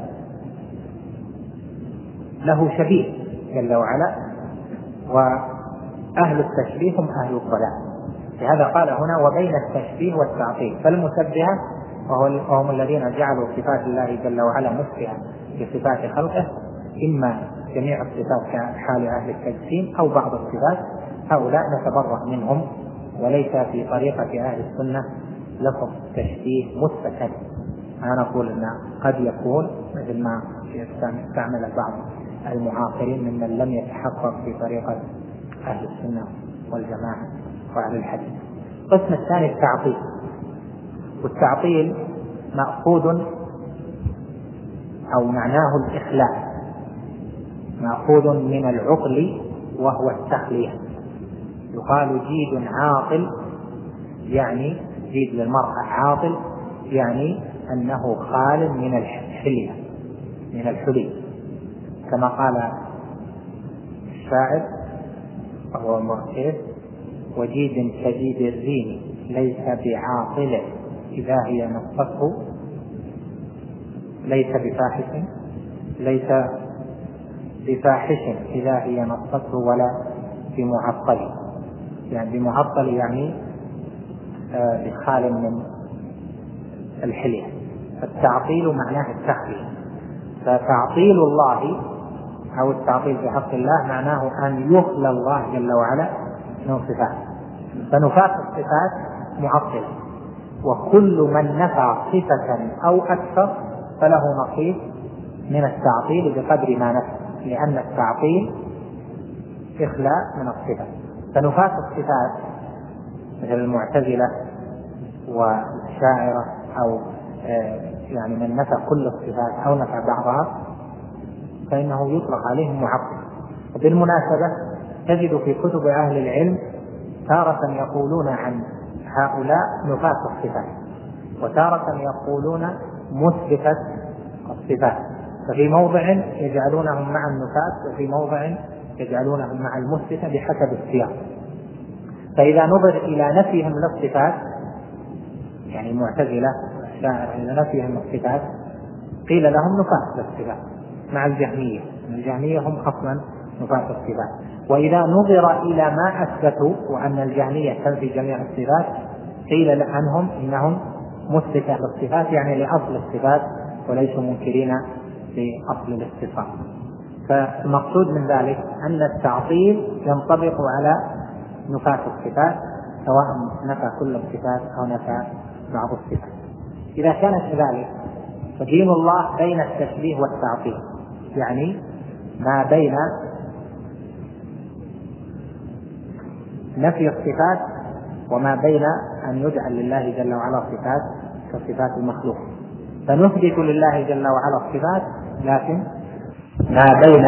Speaker 1: له شبيه جل وعلا، وأهل التشبيه هم أهل الضلال. لهذا قال هنا وبين التشبيه والتعطيل، فالمشبهة وهم الذين جعلوا صفات الله جل وعلا مشبهة بصفات خلقه، إما جميع الصفات كحال أهل التجسيم أو بعض الصفات، هؤلاء نتبرأ منهم، وليس في طريقة أهل السنة لفظ تشبيه مثبتا. أنا أقول أن قد يكون مثل ما استعمل بعض المعاصرين ممن لم يتحقق في طريقة أهل السنة والجماعة وأهل الحديث. القسم الثاني التعطيل، والتعطيل مأخوذ أو معناه الإخلاء، مأخوذ من العقل وهو التخلية. يقال جيد عاطل، يعني جيد للمرأة عاطل يعني أنه خال من الحلية من الحلي، كما قال الشاعر وهو مرتب وجيد شديد الرين ليس بعاطل إذا هي نصته، ليس بفاحش إذا هي نصته ولا بمعطل، يعني بمعطل يعني بخال من الحلية. فالتعطيل معناه التخلية، فتعطيل الله أو التعطيل في حق الله معناه أن يخلى الله جل وعلا من صفات، فنفاة الصفات معطلة، وكل من نفى صفة أو أكثر فله نصيب من التعطيل بقدر ما نفى. لأن التعطيل إخلاء من الصفات. فنفاة الصفات مثل المعتزلة والشاعرة أو يعني من نفى كل الصفات أو نفى بعضها فإنه يطلق عليهم معطل. وبالمناسبة تجد في كتب أهل العلم تارة يقولون عن هؤلاء نفاة الصفات وتارة يقولون مثبتة الصفات، ففي موضع يجعلونهم مع النفاة وفي موضع يجعلونهم مع المثبتة بحسب السياق. فإذا نظر إلى نفيهم للصفات يعني المعتزلة والشاعرة إلى نفيهم الصفات قيل لهم نفاة للصفات مع الجهمية هم أصلا نفاة الصفات. وإذا نظر إلى ما أثبتوا وأن الجهمية تنفي جميع الصفات قيل عنهم إنهم مثبتة للصفات يعني لأصل الصفات وليسوا منكرين لأصل الاتصال. فالمقصود من ذلك أن التعطيل ينطبق على نفاة الصفات سواء نفى كل الصفات أو نفى بعض الصفات. إذا كان كذلك فدين الله بين التشبيه والتعطيل، يعني ما بين نفي الصفات وما بين أن يجعل لله جل وعلا صفات كصفات المخلوق. فنثبت لله جل وعلا الصفات لكن ما بين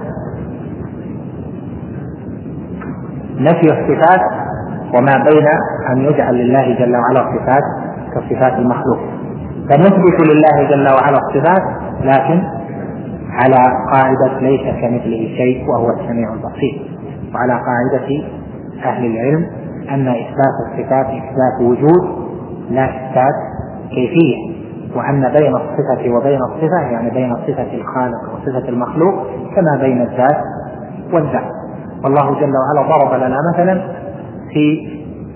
Speaker 1: نفي الصفات وما بين أن يجعل لله جل وعلا صفات كصفات المخلوق. فنثبت لله جل وعلا الصفات لكن على قاعدة ليس كمثله شيء وهو السميع البصير، وعلى قاعدة أهل العلم أن إثبات الصفات إثبات وجود لا إثبات كيفية، وأن بين الصفة وبين الصفة يعني بين صفة الخالق وصفة المخلوق كما بين الذات والذات. والله جل وعلا ضرب لنا مثلا في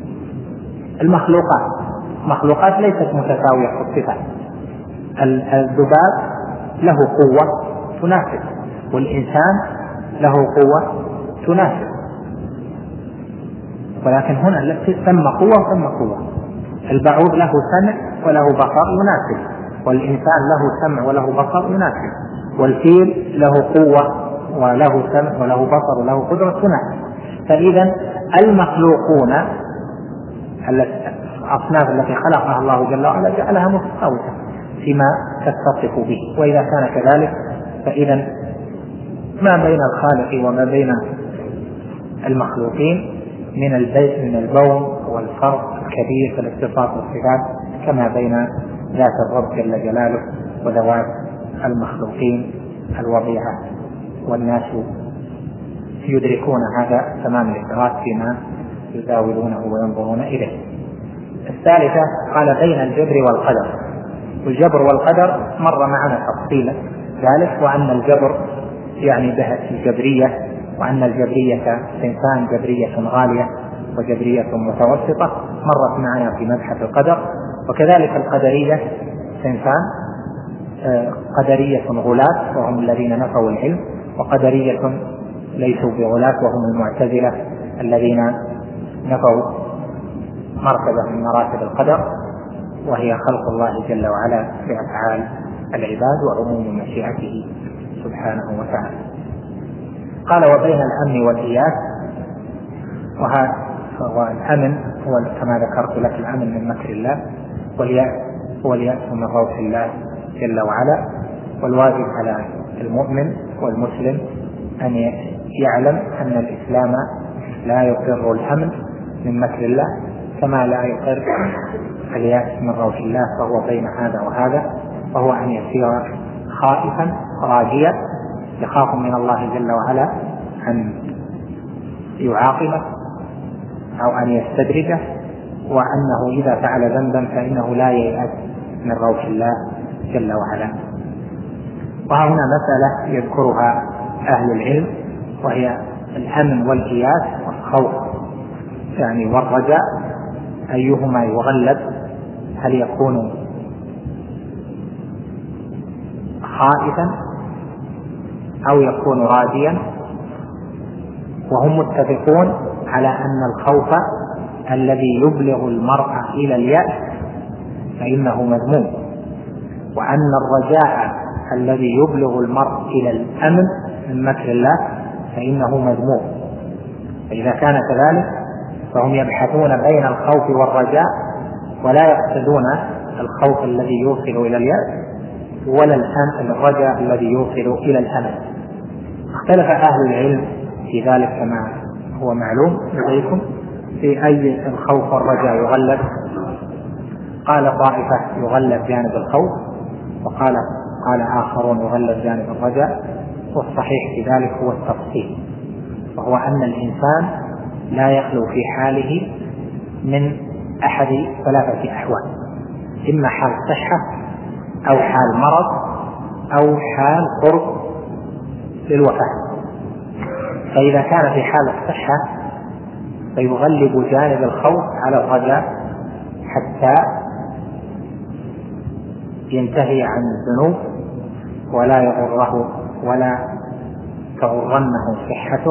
Speaker 1: المخلوقات ليست متساوية في الصفات. الذباب له قوة تناسب والإنسان له قوة تناسب، ولكن هنا ثم قوة ثم قوة. البعوض له سمع وله بصر يناسب، والإنسان له سمع وله بصر يناسب، والفيل له قوة وله سمع وله بصر وله قدرة تناسب. فإذا المخلوقون الأصناف التي خلقها الله جل وعلا جعلها متساوية فيما تتصف به. وإذا كان كذلك فإذا ما بين الخالق وما بين المخلوقين من البون والفرق الكبير في الاتصاف والصفات كما بين ذات الرب جل جلاله وذوات المخلوقين الوضيعة، والناس يدركون هذا تمام الإدراك فيما يزاولونه وينظرون إليه. الثالثة قال بين الجبر والقدر. والجبر والقدر مر معنا تفصيلا ذلك، وأن الجبر يعني به الجبرية، وأن الجبرية صنفان جبرية غالية وجبرية متوسطة مرت معنا في مبحث القدر. وكذلك القدرية صنفان، قدرية غلاة وهم الذين نفوا العلم، وقدرية ليسوا بغلاة وهم المعتزلة الذين نفوا مرتبة من مراتب القدر وهي خلق الله جل وعلا بأفعال العباد وعموم مشيئته سبحانه وتعالى. قال وبين الأمن والإياس، والأمن هو كما ذكرت لك الأمن من مكر الله، واليأس هو اليأس من روح الله جل وعلا. والواجب على المؤمن والمسلم أن يعلم أن الإسلام لا يقر الأمن من مكر الله كما لا يقر اليأس من روح الله، فهو بين هذا وهذا، وهو أن يسير خائفا راجيا يخاف من الله جل وعلا أن يعاقبه أو أن يستدرجه، وأنه إذا فعل ذنبا فإنه لا ييأس من روح الله جل وعلا. وهنا مسألة يذكرها أهل العلم وهي الأمن والإياس والخوف يعني والرجاء، أيهما يغلب؟ هل يكون خائفا أو يكون راجيا؟ وهم متفقون على أن الخوف الذي يبلغ المرء إلى اليأس فإنه مذموم، وأن الرجاء الذي يبلغ المرء إلى الأمن من مكر الله فإنه مذموم. فإذا كان كذلك فهم يبحثون بين الخوف والرجاء، ولا يقصدون الخوف الذي يوصل إلى اليأس ولا الرجاء الذي يوصل إلى الأمل. اختلف أهل العلم في ذلك كما هو معلوم لديكم في أي الخوف والرجاء يغلب. قال طائفة يغلب جانب الخوف، وقال آخرون يغلب جانب الرجاء، والصحيح في ذلك هو التفصيل، وهو أن الإنسان لا يخلو في حاله من أحد ثلاثة أحوال: إما حال صحة أو حال مرض أو حال قرب للوفاة. فإذا كان في حال الصحة فيغلب جانب الخوف على الرجاء حتى ينتهي عن الذنوب ولا يغره ولا تغرنه صحته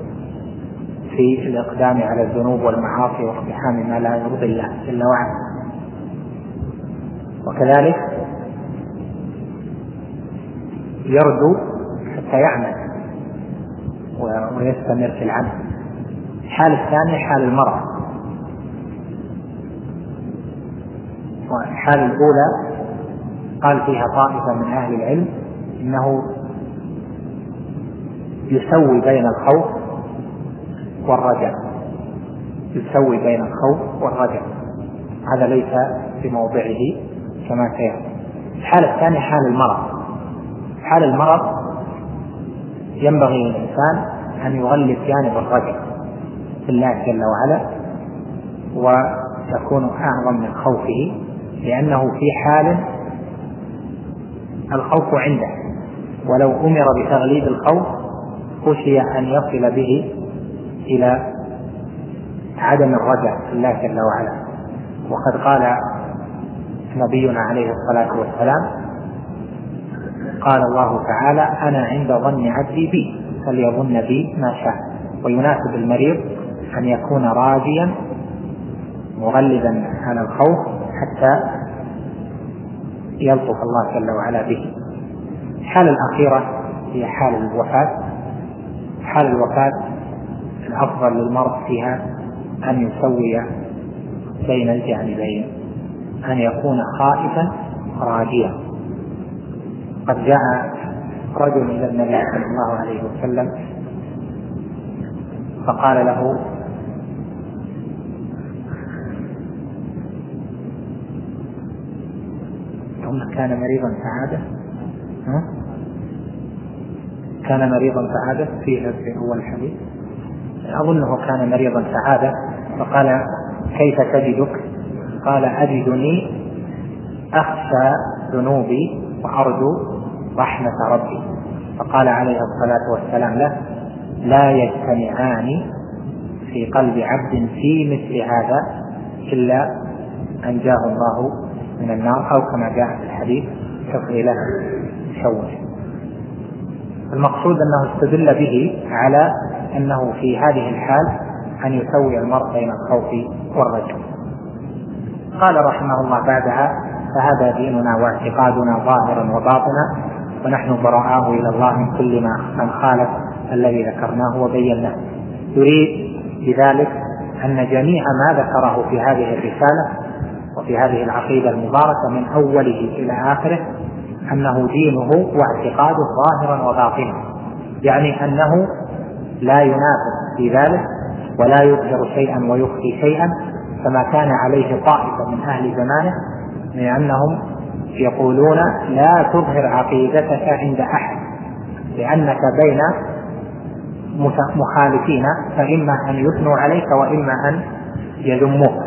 Speaker 1: في الإقدام على الذنوب والمعاصي واقتحام ما لا يرضي الله جل وعلا. وكذلك يرجو حتى يعمل ويستمر في العمل. الحالة الثانية حال المرض. والحالة الأولى قال فيها طائفة من أهل العلم إنه يسوي بين الخوف والرجاء، يسوي بين الخوف والرجاء، هذا ليس في موضعه كما سيأتي. الحالة الثانية حال المرض. حال المرض ينبغي للإنسان أن يغلب جانب الرجاء في الله جل وعلا ويكون أعظم من خوفه، لأنه في حال الخوف عنده، ولو أمر بتغليب الخوف خشي أن يصل به إلى عدم الرجاء في الله جل وعلا. وقد قال نبينا عليه الصلاة والسلام: قال الله تعالى: أنا عند ظن عبدي بي فليظن بي ما شاء. ويناسب المريض أن يكون راجيا مغلبا على الخوف حتى يلطف الله جل وعلا به. الحالة الأخيرة هي حال الوفاة. حال الوفاة الأفضل للمرض فيها أن يسوي بين الجانبين، أن يكون خائفا راجيا. قد جاء رجل إلى النبي صلى الله عليه وسلم فقال له: كان مريضا سعادة، كان مريضا سعادة في أول الحديث أظنه كان مريضا سعادة، فقال: كيف تجدك؟ قال: أجدني أخشى ذنوبي وأرجو رحمة ربي. فقال عليه الصلاة والسلام له: لا يجتمعان في قلب عبد في مثل هذا إلا أنجاه الله من النار، أو كما جاء في الحديث: شفعي له شوش. المقصود أنه استدل به على أنه في هذه الحال أن يسوي المرء بين الخوف والرجاء. قال رحمه الله بعدها: فهذا ديننا واعتقادنا ظاهرا وباطنا، ونحن براء إلى الله من كل ما خالف الذي ذكرناه وبيناه. يريد بذلك أن جميع ما ذكره في هذه الرسالة وفي هذه العقيدة المباركة من أوله إلى آخره أنه دينه واعتقاده ظاهرا وباطنا، يعني أنه لا ينافق في ذلك ولا يظهر شيئا ويخفي شيئا، كما كان عليه طائفة من أهل زمانه من أنهم يقولون: لا تظهر عقيدتك عند أحد لأنك بين مخالفين، فإما أن يثنوا عليك وإما أن يذموك.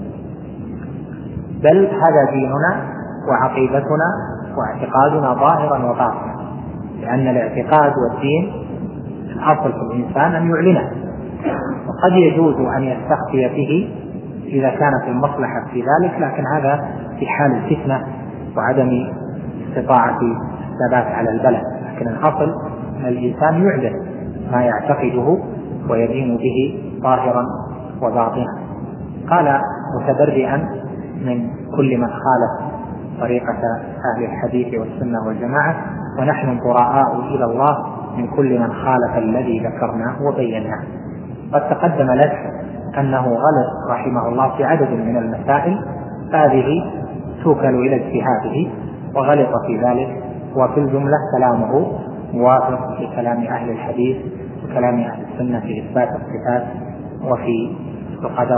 Speaker 1: بل هذا ديننا وعقيدتنا واعتقادنا ظاهرا وباطنا، لأن الاعتقاد والدين الأصل في الإنسان أن يعلنه، وقد يجوز أن يستخفي به إذا كانت المصلحة في ذلك، لكن هذا في حال الفتنة وعدم استطاعة الثبات على البلد. لكن الأصل أن الإنسان يعلن ما يعتقده ويدين به ظاهرا وباطنا. قال متبرئا من كل من خالف طريقة أهل الحديث والسنة والجماعة: ونحن براء إلى الله من كل من خالف الذي ذكرناه وبيناه. قد تقدم لك أنه غلط رحمه الله في عدد من المسائل، هذه توكل إلى اجتهاده وغلط في ذلك، وفي الجملة كلامه موافق لكلام أهل الحديث وكلام أهل السنة في إثبات الصفات وفي القدر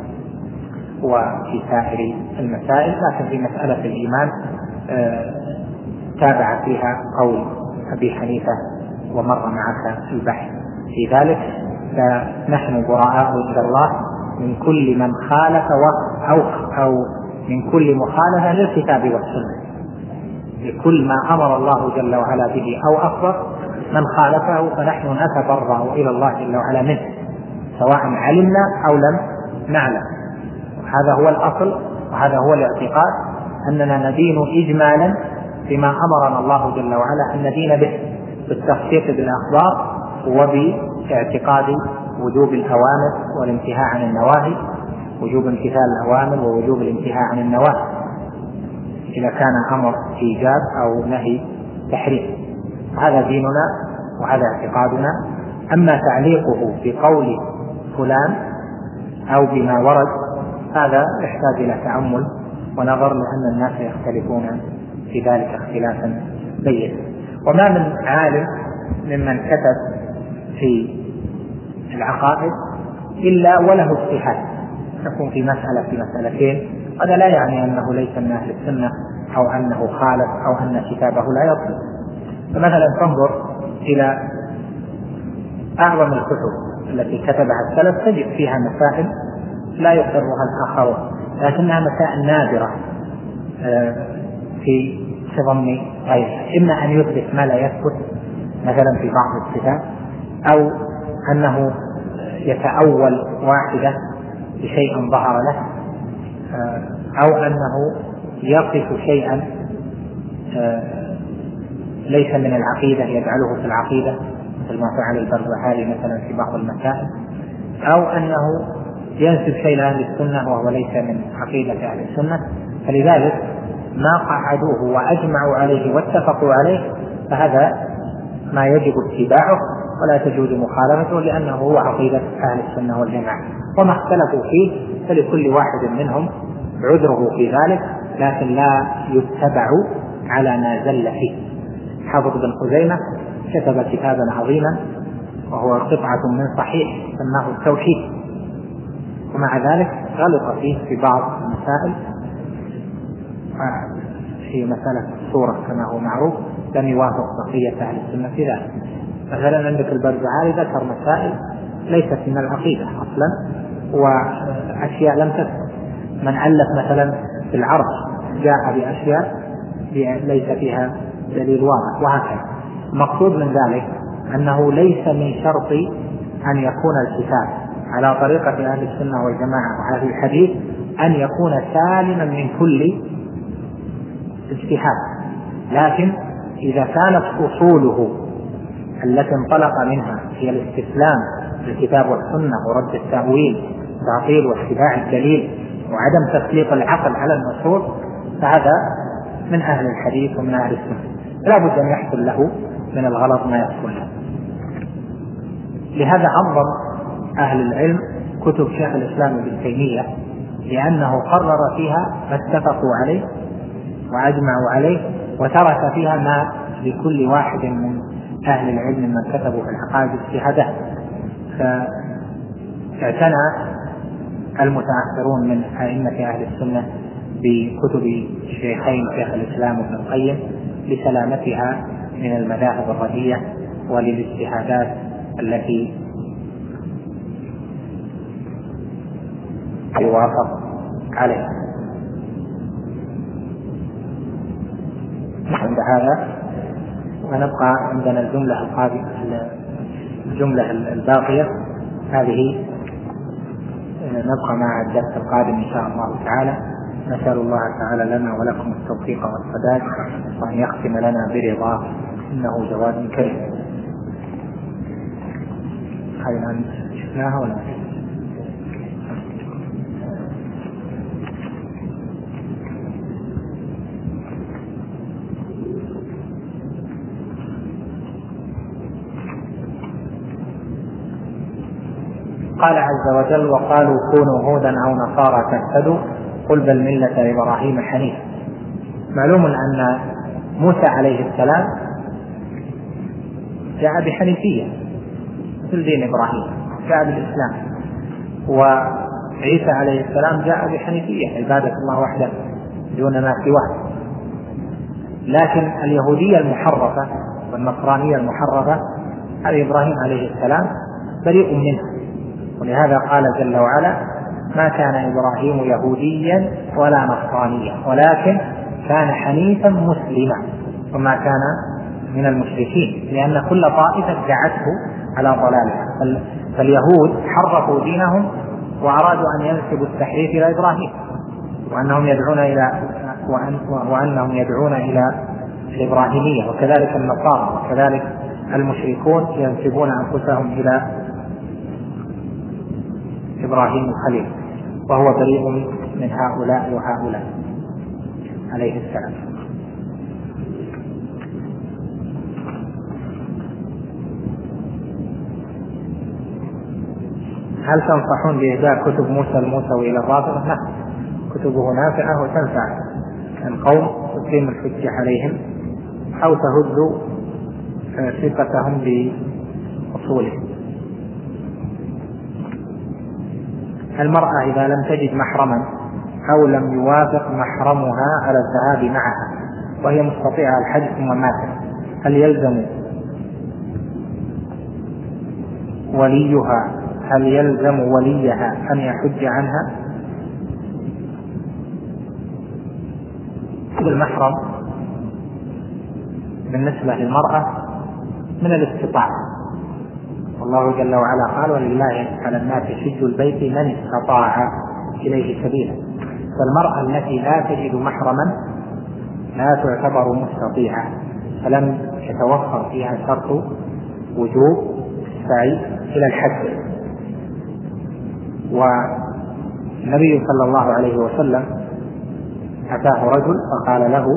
Speaker 1: وفي سائر المسائل. لكن في مسألة الإيمان تابع فيها قول أبي حنيفة ومر معك البحث في ذلك. فنحن براء إلى الله من كل من خالف أو من كل مخالفة للكتاب والسنة، لكل ما أمر الله جل وعلا به أو أخبر من خالفه فنحن نتبرأ إلى الله جل وعلا منه، سواء علمنا أو لم نعلم. هذا هو الأصل وهذا هو الاعتقاد، أننا ندين إجمالا بما أمرنا الله جل وعلا أن ندين به، بالتصديق بالأخبار وباعتقاد وجوب الأوامر والانتهاء عن النواهي، وجوب امتثال الأوامر ووجوب الانتهاء عن النواهي إذا كان أمر إيجاب أو نهي تحريم. هذا ديننا وهذا اعتقادنا. أما تعليقه بقول فلان أو بما ورد هذا يحتاج إلى تأمل ونظر، لأن الناس يختلفون في ذلك اختلافا بينا. وما من عالم ممن كتب في العقائد إلا وله اجتهاد، يكون في مسألة في مسألتين، هذا لا يعني أنه ليس من أهل السنة أو أنه خالف أو أن كتابه لا يصل. فمثلا تنظر إلى أعظم الكتب التي كتبها السلف تجد فيها مسائل لا يقرها الآخرون، لكنها مسائل نادرة في ضمن غيرها، إما أن يثبت ما لا يثبت مثلا في بعض الصفات، أو أنه يتأول واحدة بشيء ظهر له، أو أنه يصف شيئا ليس من العقيدة يجعله في العقيدة مثل ما فعل البربهاري مثلا في بعض المسائل، أو أنه ينسب شيء لأهل السنة وهو ليس من عقيدة أهل السنة. فلذلك ما قعدوه وأجمعوا عليه واتفقوا عليه فهذا ما يجب اتباعه ولا تجوز مخالفته، لأنه هو عقيدة أهل السنة والجماعة. وما اختلفوا فيه فلكل واحد منهم عذره في ذلك، لكن لا يتبع على ما زل فيه. حافظ بن خزيمة كتب كتابا عظيما وهو قطعة من صحيح سماه التوحيد، ومع ذلك غلط فيه في بعض المسائل. في مسألة الصورة كما هو معروف لم يوافق بقية أهل السنة في ذلك. مثلا عندك البربهاري ذكر مسائل ليست من العقيدة أصلا وأشياء لم تثبت. من ألف مثلا في العرش جاء بأشياء ليس فيها دليل واضح، وهكذا. المقصود من ذلك أنه ليس من شرط أن يكون الكتاب على طريقة أهل السنة والجماعة وأهل الحديث أن يكون سالما من كل اجتهاد، لكن إذا كانت أصوله التي انطلق منها هي الاستسلام للكتاب والسنة ورد التأويل والتعطيل واتباع الدليل وعدم تسليط العقل على النصوص، فهذا من أهل الحديث ومن أهل السنة، لا بد أن يحصل له من الغلط ما يحصل له. لهذا عظم أهل العلم كتب شيخ الإسلام ابن تيمية، لأنه قرر فيها ما اتفقوا عليه وأجمعوا عليه، وترك فيها ما لكل واحد من أهل العلم من كتبوا في العقائد اجتهاده. فاعتنى المتأخرون من أئمة أهل السنة بكتب الشيخين شيخ الإسلام ابن القيم لسلامتها من المذاهب الرديئة وللاجتهادات التي يوافق عليها. عند هذا ونبقى عندنا الجملة الباقية هذه نبقى مع الدرس القادم إن شاء الله تعالى. نسأل الله تعالى لنا ولكم التوفيق والسداد، وأن يختم لنا برضاه إنه جواد كريم. هذه أن شفناها ولا قال عز وجل: وقالوا كونوا هودا أو نصارى تهتدوا قل بل ملة إبراهيم حنيف. معلوم أن موسى عليه السلام جاء بحنيفية مثل دين إبراهيم، جاء بالإسلام. وعيسى عليه السلام جاء بحنيفية، عبادة الله وحده دون ما سواه. لكن اليهودية المحرفة والنصرانية المحرفة هذه إبراهيم عليه السلام بريء منها، ولهذا قال جل وعلا: ما كان إبراهيم يهوديا ولا نصرانيا ولكن كان حنيفا مسلما وما كان من المشركين، لأن كل طائفة دعته على ضلالها. فاليهود حرفوا دينهم وأرادوا أن ينسبوا التحريف إلى إبراهيم وأنهم يدعون إلى الإبراهيمية، وكذلك النصارى وكذلك المشركون ينسبون أنفسهم إلى إبراهيم الخليل، وهو بريء من هؤلاء وهؤلاء عليه السلام. هل تنصحون بإهداء كتب موسى الموسوي إلى الرافضة؟ نعم، كتبه نافعة وتنفع القوم، تقيم الحجة عليهم أو تهز ثقتهم بأصولهم. المرأة إذا لم تجد محرما أو لم يوافق محرمها على الذهاب معها وهي مستطيعة الحج ثم ماتت، هل يلزم وليها أن يحج عنها؟ المحرم بالنسبة للمرأة من الاستطاعة، والله جل وعلا قال: ولله على الناس حج البيت من استطاع إليه سبيلا. فالمرأة التي لا تجد محرما لا تعتبر مستطيعة، فلم يتوفر فيها شرط وجوب السعي إلى الحج. والنبي صلى الله عليه وسلم أتاه رجل فقال له: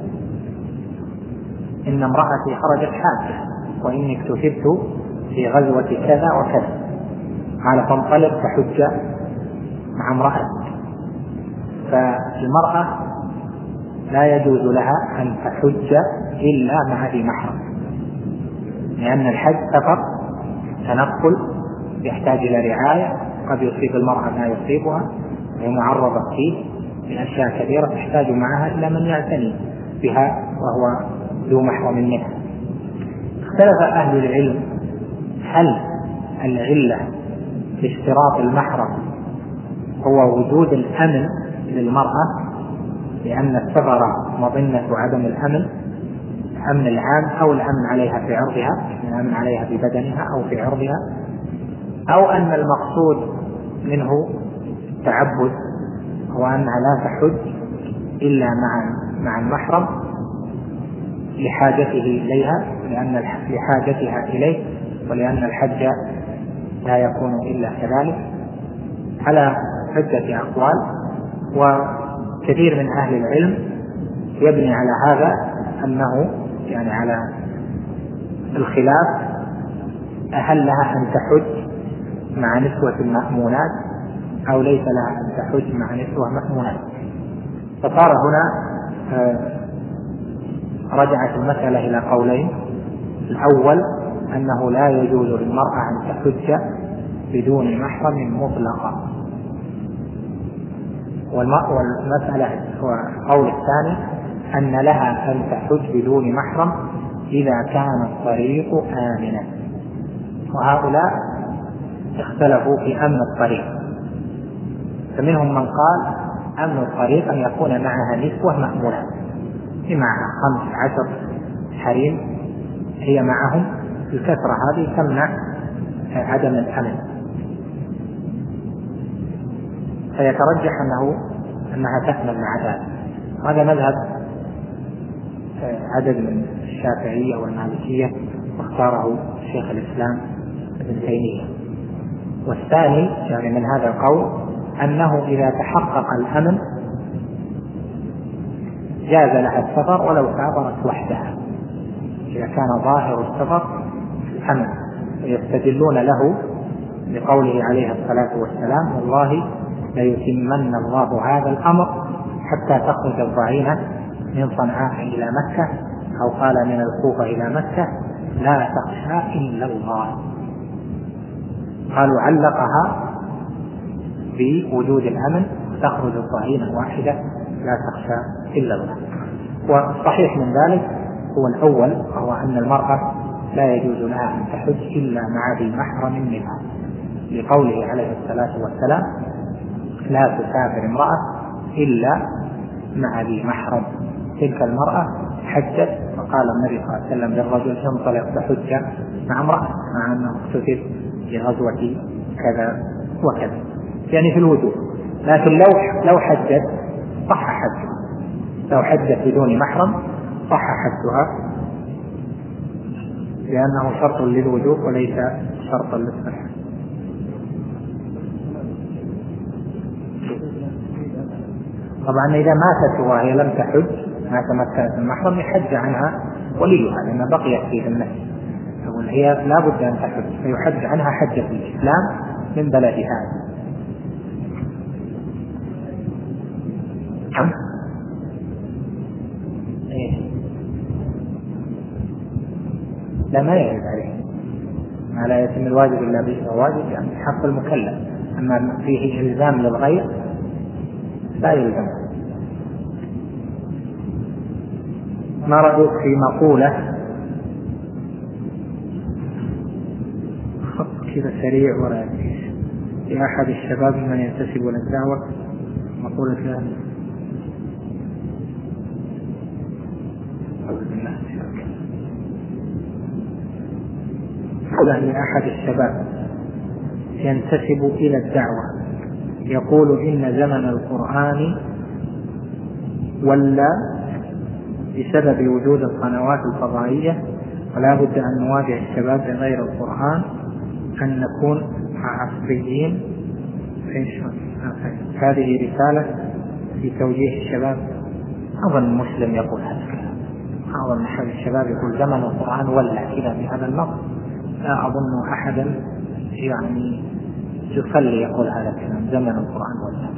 Speaker 1: إن امرأتي خرجت حاجة وإني اكتشفت في غزوة كذا وكذا، قال: فانطلق فحج مع امرأتك. فالمرأة لا يجوز لها أن تحج إلا مع ذي محرم، لأن الحج سفر تنقل يحتاج إلى رعاية، قد يصيب المرأة ما يصيبها، وهي معرضة فيه لأشياء كثيرة تحتاج معها إلى من يعتني بها وهو ذو محرم منها. اختلف أهل العلم هل العلة في اشتراط المحرم هو وجود الأمن للمرأة، لأن السفر مظنة عدم الأمن، الأمن العام أو الأمن عليها في عرضها، الأمن عليها في بدنها أو في عرضها، أو أن المقصود منه التعبد وأنها لا تحج إلا مع المحرم لحاجته إليها، لحاجتها إليه، ولأن الحج لا يكون إلا كذلك، على عدة أقوال. وكثير من أهل العلم يبني على هذا أنه يعني على الخلاف هل لها أن تحج مع نسوة مأمونات أو ليس لها أن تحج مع نسوة مأمونات. فصار هنا رجعت المسألة إلى قولين: الأول أنه لا يجوز للمرأة أن تحج بدون محرم مطلقا، والمسألة والقول الثاني أن لها أن تحج بدون محرم إذا كان الطريق آمنا. وهؤلاء اختلفوا في أمن الطريق، فمنهم من قال أمن الطريق أن يكون معها نسوة مأمونة، بمعنى 15 حريم هي معهم، الكثرة هذه تمنع عدم الأمن. فيترجح أنها تأمن مع ذلك. هذا مذهب عدد من الشافعية والمالكية، واختاره شيخ الإسلام ابن تيمية. والثاني يعني من هذا القول أنه إذا تحقق الأمن جاز لها السفر ولو سافرت وحدها، إذا كان ظاهر السفر الأمن، ويستدلون له لقوله عليه الصلاة والسلام: والله ليتمن الله هذا الأمر حتى تخرج الضعينة من صنعاء إلى مكة، أو قال من الكوفة إلى مكة، لا تخشى إلا الله. قالوا علقها بوجود الأمن، تخرج الضعينة واحدة لا تخشى إلا الله. والصحيح من ذلك هو الأول، وهو أن المرأة لا يجوز لها أن تحج إلا مع ذي محرم منها، لقوله عليه الصلاة والسلام: لا تسافر امرأة إلا مع ذي محرم. تلك المرأة حجت، وقال النبي صلى الله عليه وسلم للرجل: انطلق تحج مع امرأة، مع أنه اقتتل في غزوة كذا وكذا، يعني في الوجوب. لكن لو حجت صح حجها، لو حجت بدون محرم صح حجها، لأنه شرط للوجوب وليس شرطا للصحة. طبعا إذا ماتت وهي لم تحج، ما تمكنت المحرم، يحج عنها وليها، لأن بقيت في النفس، هي لا بد أن تحج، فيحج عنها حجة الإسلام من بلدها. لا، ما يجب عليه، ما لا يتم الواجب إلا به، واجب يعني حق المكلف، أما فيه إلزام للغير لا يلزم. ما رأيك في مقولة كذا سريع ولا لأحد الشباب من ينتسب للدعوة، مقولة له لأحد الشباب ينتسب إلى الدعوة يقول إن زمن القرآن ولا بسبب وجود القنوات الفضائية، ولا بد أن نواجه الشباب بغير القرآن، أن نكون عصريين. هذه رسالة في توجيه الشباب. أظن مسلم يقول هذا الكلام، أظن أحد الشباب يقول زمن القرآن ولا كذا بهذا النص. لا أظن أحدا يعني يصلي يقول هذا الكلام زمن القرآن ولا.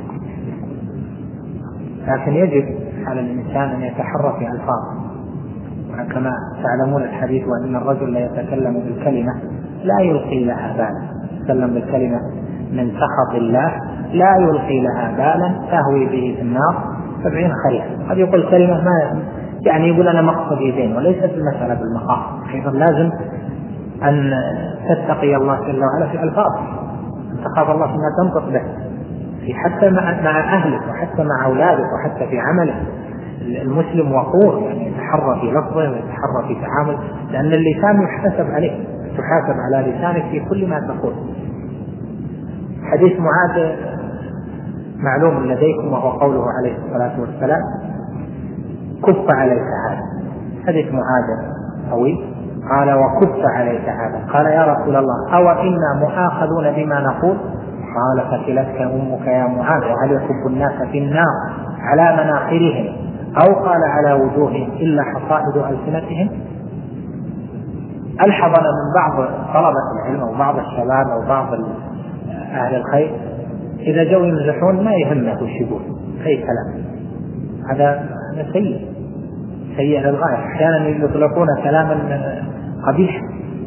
Speaker 1: لكن يجب على الإنسان أن يتحرى في ألفاظه، وكما تعلمون الحديث: وأن الرجل لا يتكلم بالكلمة لا يلقي لها بالا، يتكلم بالكلمة من سخط الله لا يلقي لها بالا تهوي به في النار 70 خريفا. قد يقول كلمة ما يعني يقول أنا مقصدي زين، وليست المسألة بالمقاصد. أيضا لازم أن تتقي الله جل وعلا في ألفاظك، أن تخاف الله فيما تنطق به، حتى مع أهلك، وحتى مع أولادك، وحتى في عملك. المسلم وقور، يعني يتحرى في لفظه ويتحرى في تعامل، لأن اللسان يحتسب عليه، تحاسب على لسانك في كل ما تقول. حديث معاذ معلوم لديكم، وهو قوله عليه الصلاة والسلام: كف عليك هذا. حديث معاذ طويل، قال: وكف عليك هذا. قال: يا رسول الله، أو إنا مؤاخذون بما نقول؟ قال: فكلتك أمك يا معاذ، وهل يكب الناس في النار على مناخرهم، أو قال على وجوههم إلا حصائد ألسنتهم؟ ألحظنا من بعض طلبة العلم أو بعض الشباب أو بعض أهل الخير إذا جو يمزحون ما يهمه الشبور أي كلام، هذا سيء للغاية. أحيانا يطلقون كلاما قبيحا.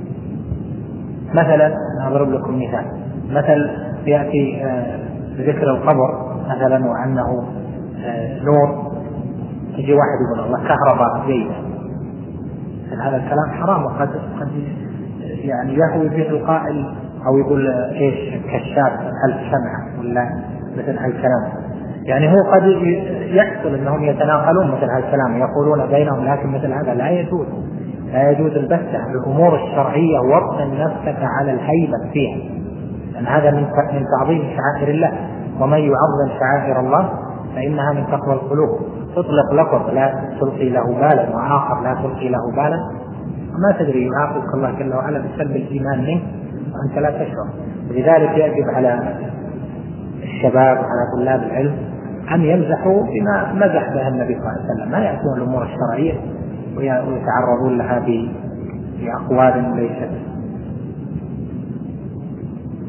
Speaker 1: مثلا أضرب لكم مثل يأتي ذكر القبر مثلا وأنه نور، يجي واحد يقول الله كهرباء جيدة، هذا الكلام حرام، وقد يعني يهوي به القائل، أو يقول إيش كشاف هالشمعة ولا مثل هالكلام. يعني هو قد يحصل أنهم يتناقلون مثل هالكلام يقولون بينهم، لكن مثل هذا لا يجوز البتة. الأمور الشرعية وطن نفسك على الهيبة فيها، لأن هذا من تعظيم شعائر الله، ومن يعظم شعائر الله فإنها من تقوى القلوب. تطلق لفظ لا تلقي له بالا، وآخر لا تلقي له بالا، ما تدري يعاقبك الله جل وعلا بسلب الإيمان منه وأنت لا تشعر. لذلك يجب على الشباب وعلى طلاب العلم أن يمزحوا بما مزح به النبي صلى الله عليه وسلم، ما يأتون الأمور الشرعية ويتعرضون لها بأقوال ليست.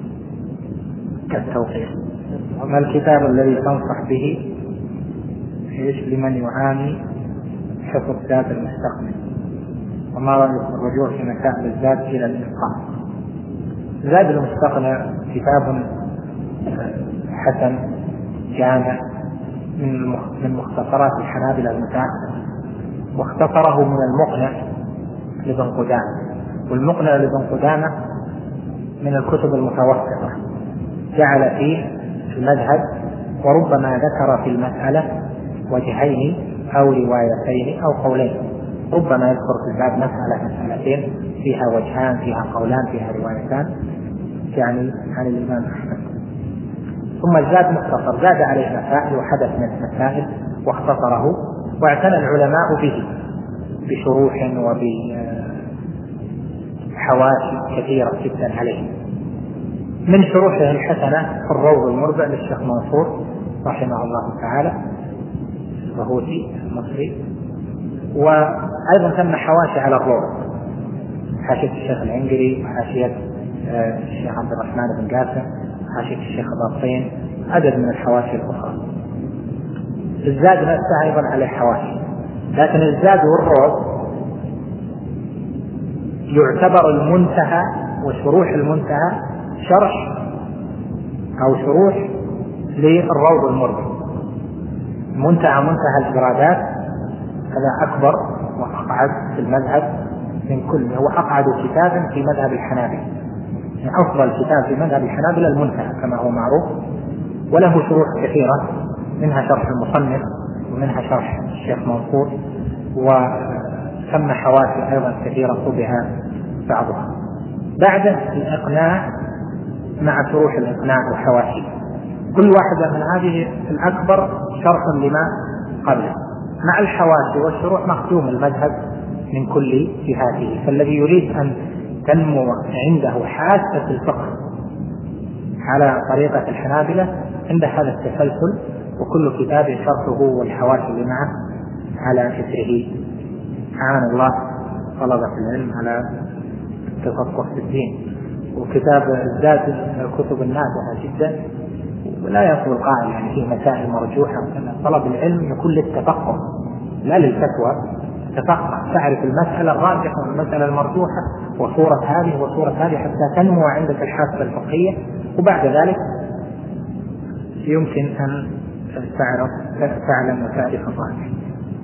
Speaker 1: كالتوقيع. ما الكتاب الذي تنصح به لمن يعاني حفظ زاد المستقبل؟ وما رأيك الرجوع في مسائل الزاد إلى الإتقان؟ زاد المستقنع كتاب حسن جامع من مختصرات الحنابلة المتأخرة، واختصره من المقنع لابن قدامة، والمقنع لابن قدامة من الكتب المتوسطة، جعل فيه المذهب وربما ذكر في المسألة وجهين أو روايتين أو قولين، ربما يذكر في الباب مسألتين فيها وجهان فيها قولان فيها روايتان، يعني عن الإمام أحمد. ثم الزاد مختصر، زاد عليه مسائل وحدث من مسائل واختصره، واعتنى العلماء به بشروح وبحواشي كثيرة جدا عليه. من شروحه الحسنة الروض المربع للشيخ منصور رحمه الله تعالى البهوتي المصري، وأيضا ثم حواشي على الروض، حاشية الشيخ العنقري وحاشية الشيخ عبد الرحمن بن قاسم حاشية الشيخ باطين، عدد من الحواشي الأخرى. الزاد نفسه أيضا عليه حواشي، لكن الزاد والروض يعتبر المنتهى وشروح المنتهى شرح أو شروح للروض المربع. منتهى الإرادات هذا أكبر وأقعد في المذهب من كل، هو أقعد كتاب في مذهب الحنابلة، يعني أفضل كتاب في مذهب الحنابلة المنتهى كما هو معروف، وله شروح كثيرة منها شرح المصنف ومنها شرح الشيخ منصور، وثم حواشي أيضا كثيرة طبع بعضها. بعد الإقناع مع شروح الإقناع وحواشي، كل واحدة من هذه الأكبر شرح لما قبله، مع الحواشي والشروح مختوم المذهب من كل جهاته. فالذي يريد أن تنمو عنده حاسة الفقه على طريقة الحنابلة عند هذا التسلسل، وكل كتاب شرحه والحواشي اللي معه على إثره. أعان الله طلبة العلم على التفقه في الدين. وكتاب الزاد كتب النافعة جدا، ولا يقول قائل يعني فيه مسائل مرجوحة، طلب العلم يكون للتفقه لا للفتوى. تفقه، تعرف المسألة الراجحة والمسألة المرجوحة وصورة هذه وصورة هذه حتى تنمو عندك الحاسة الفقهية، وبعد ذلك يمكن أن تعلم وتعرف الراجح.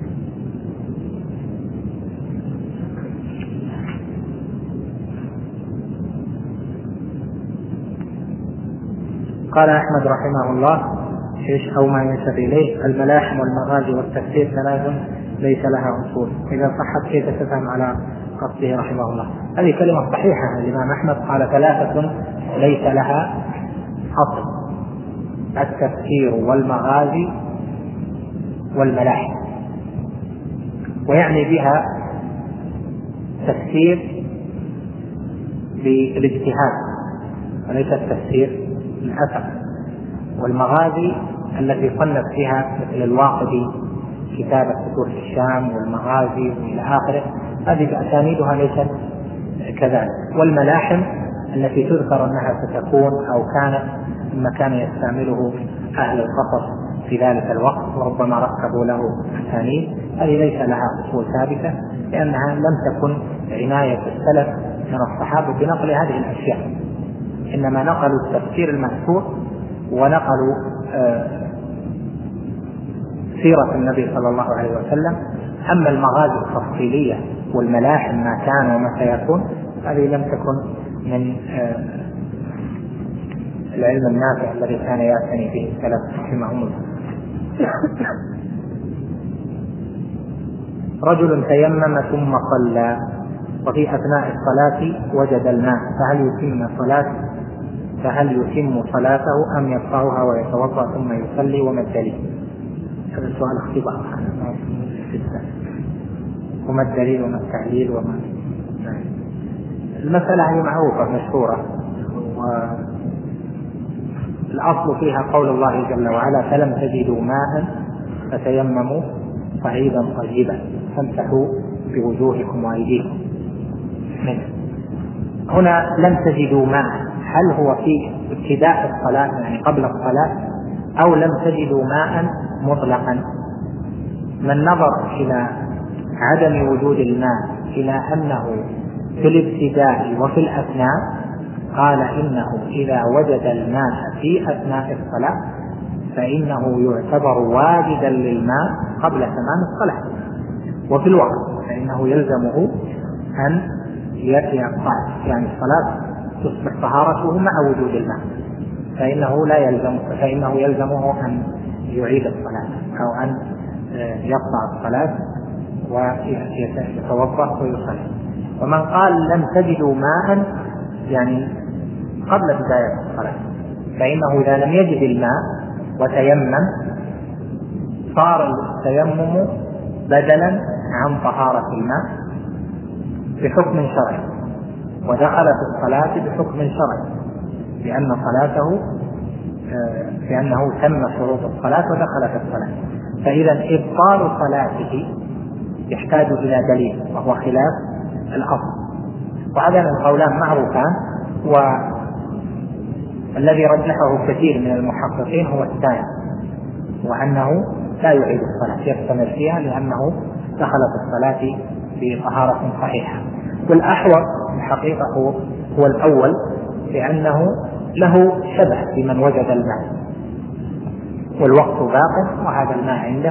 Speaker 1: قال أحمد رحمه الله أو ما ينسب إليه: الملاحم والمغازي والتفسير ثلاث ليس لها أصول. إذا صحت كيف تفهم على قصده رحمه الله؟ هذه كلمة صحيحة. الإمام أحمد قال ثلاثة ليس لها أصل: التفسير والمغازي والملاحم، ويعني بها تفسير بالاجتهاد وليس التفسير بالأثر، والمغازي التي صنف فيها مثل الواقدي كتابة فتوح الشام والمغازي وإلى آخره، هذه بأسانيدها ليست كذلك. والملاحم التي تذكر أنها ستكون أو كانت مما كان يستعمله أهل القصص في ذلك الوقت وربما ركبوا له أسانيد، هذه ليس لها أصول ثابتة، لأنها لم تكن عناية السلف من الصحابة بنقل هذه الأشياء، إنما نقلوا التفسير المأثور ونقلوا سيرة النبي صلى الله عليه وسلم. أما المغازي التفصيلية والملاحم ما كان وما سيكون، هذه لم تكن من العلم النافع الذي كان يعتني به السلف رحمهم الله. رجل تيمم ثم صلى وفي أثناء الصلاة وجد الماء، فهل يتم صلاته أم يقطعها ويتوضأ ثم يصلي؟ وما الدليل؟ هذا سؤال اختبار، وما الدليل وما التعليل وما المسألة هي معروفة مشهورة، والأصل فيها قول الله جل وعلا: فلم تجدوا ماء فتيمموا صعيدا طيبا فامسحوا بوجوهكم وأيديكم منه. هنا لم تجدوا ماء هل هو في ابتداء الصلاة يعني قبل الصلاة أو لم تجدوا ماء مطلقا؟ من نظر إلى عدم وجود الماء إلى أنه في الابتداء وفي الأثناء قال إنه إذا وجد الماء في أثناء الصلاة فإنه يعتبر واجدا للماء قبل تمام الصلاة، وفي الوقت فإنه يلزمه أن يأتي يعني الصلاة تصبح طهارته مع وجود الماء، فإنه يلزمه أن يعيد الصلاة أو أن يقطع الصلاة ويتوضأ ويصلي. ومن قال لم تجدوا ماء يعني قبل بداية الصلاة فإنه إذا لم يجد الماء وتيمم صار التيمم بدلا عن طهارة الماء بحكم شرعي، ودخل في الصلاة بحكم شرعي لأنه تم شروط الصلاة ودخل في الصلاة. فإذا إبطال صلاته يحتاج إلى دليل وهو خلاف الأصل. وهذا القولان معروفان، والذي رجحه كثير من المحققين هو الثاني، وأنه لا يعيد الصلاة يستمر فيها لأنه دخل في الصلاة بطهارة صحيحة. والأحوط الحقيقة هو الأول، لأنه له شبه بمن وجد الماء والوقت باق وهذا الماء عنده،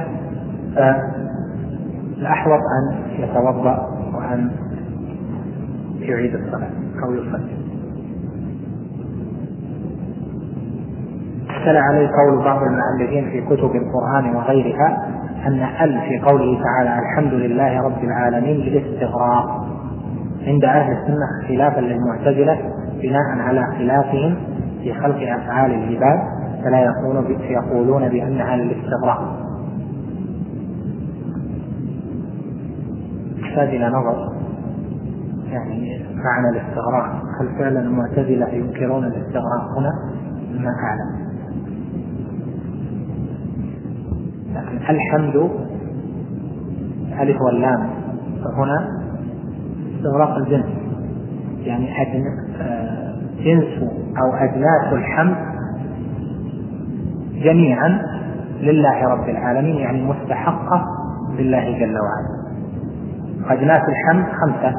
Speaker 1: فالأحوط أن يتوضأ وأن يعيد الصلاة أو يصلي. اختلف عليه قول بعض المؤلفين في كتب القرآن وغيرها أن في قوله تعالى الحمد لله رب العالمين للاستغراق عند أهل السنة خلافا للمعتزلة بناء على خلافهم في خلق أفعال العباد، فلا يقولون بأنها للاستغراق. يحتاج إلى نظر يعني معنى الاستغراق، هل فعلا المعتزلة ينكرون الاستغراق هنا؟ ما أعلم. لكن الحمد ألف واللام فهنا استغراق الجنس، يعني جنس أو أجناس الحمد جميعا لله رب العالمين، يعني مستحقة لله جل وعلا. أجناس الحمد 5: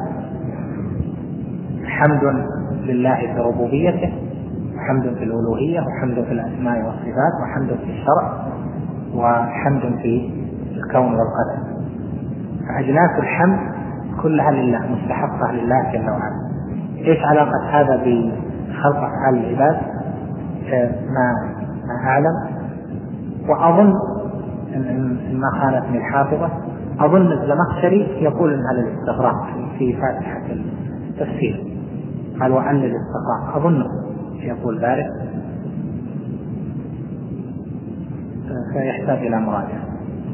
Speaker 1: حمد لله في ربوبيته، وحمد في الألوهية، وحمد في الأسماء والصفات، وحمد في الشرع، وحمد في الكون والقدر. أجناس الحمد كلها لله مستحقة لله جل وعلا. إيش علاقة هذا بخلق أفعال العباد؟ ما أعلم، وأظن إن ما خانتني الحافظة أظن الزمخشري يقول إنها للاستغراق في فاتحة التفسير، قال وأن للاستغراق، أظن يقول ذلك، فيحتاج إلى مراجعة.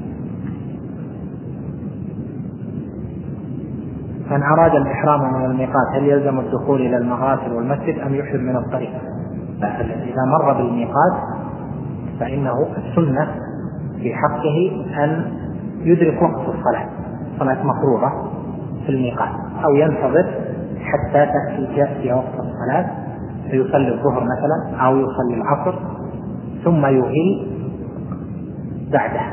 Speaker 1: من أراد الإحرام من الميقات هل يلزم الدخول إلى المغاسل والمسجد أم يحرم من الطريق؟ إذا مر بالميقات فإنه السنة في حقه أن يدرك وقت الصلاة، صلاة مفروضة في الميقات، أو ينتظر حتى تأتي وقت الصلاة فيصلي الظهر مثلا أو يصلي العصر ثم يهل بعدها،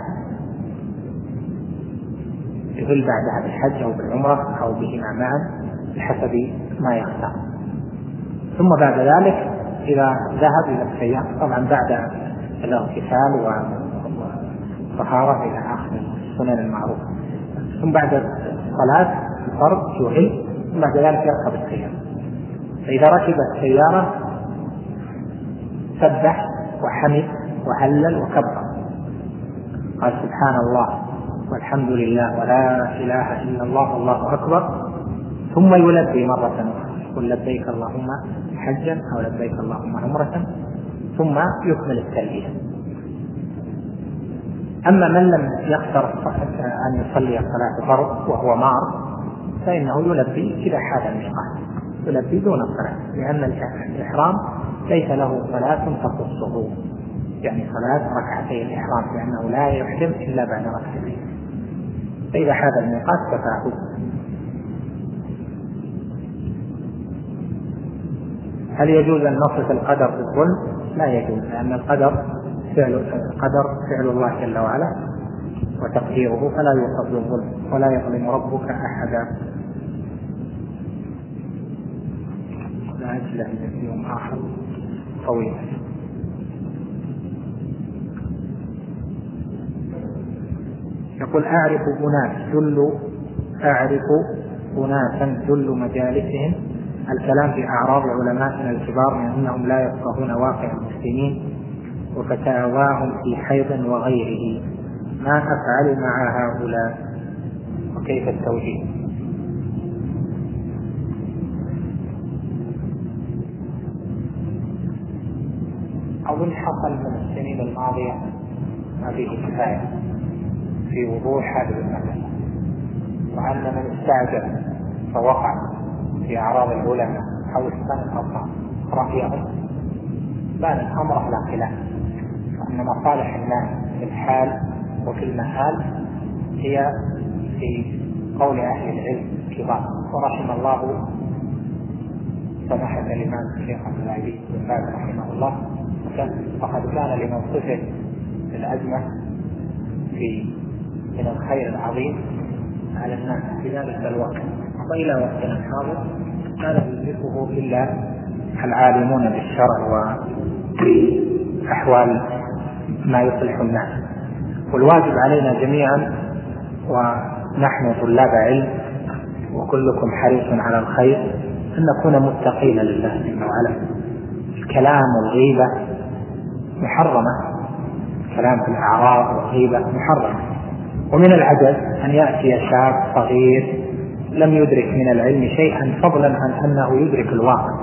Speaker 1: بالحج أو بالعمرة أو بهما معا بحسب ما يختار. ثم بعد ذلك إذا ذهب إلى السيارة طبعا بعد الاغتسال والطهارة إلى آخر السنن المعروفة، ثم بعد الصلاة الفرض يهل، ثم بعد ذلك يركب السيارة. فإذا ركب السيارة سبح وحمد وهلل وكبر، قال سبحان الله والحمد لله ولا إله إلا الله والله أكبر، ثم يلبي مرة أخرى يقول لبيك اللهم حجا أو لبيك اللهم عمرة، ثم يكمل التلبية. أما من لم يقدر أن يصلي صلاة فرض وهو مار فإنه يلبي إذا حال الميقات، يلبي دون الصلاة، لأن الإحرام ليس له صلاة تخصه، يعني صلاة ركعتي الإحرام، لأنه لا يحرم إلا بعد ركعتين، فإذا حال الميقات كفاه. هل يجوز أن نصف القدر بالظلم؟ لا يجوز، لأن القدر فعل الله جل وعلا وتقديره، فلا يوصف بالظلم، ولا يظلم ربك أحدا. لا أجله يوم آخر طويل. يقول أعرف أناسا جل مجالسهم الكلام في أعراض علمائنا الكبار من أنهم لا يفقهون واقع المسلمين وفتاواهم في حيض وغيره، ما أفعل مع هؤلاء وكيف التوجيه؟ أظن حصل من السنين الماضية هذه كفاية في وضوح هذه المسألة، وأن من استعجل فوقع في أعراض العلماء أو استنقص رأيهم بان الأمر على خلاف، وأن مصالح الناس في الحال وفي المآل هي في قول أهل العلم الكبار. ورحم الله سماحة الإمام الشيخ عبد العزيز بن باز رحمه الله، فقد كان لموقفه الأزمة من الخير العظيم على الناس في ذلك الوقت، وإلى وقتنا الحاضر لا يدركه إلا العالمون بالشرع وبأحوال ما يصلح الناس. والواجب علينا جميعا ونحن طلاب علم وكلكم حريص على الخير أن نكون متقين لله جل وعلا. الكلام والغيبة محرمة، الكلام في الأعراض والغيبة محرمة. ومن العجز أن يأتي شاب صغير لم يدرك من العلم شيئا، فضلا عن أنه يدرك الواقع،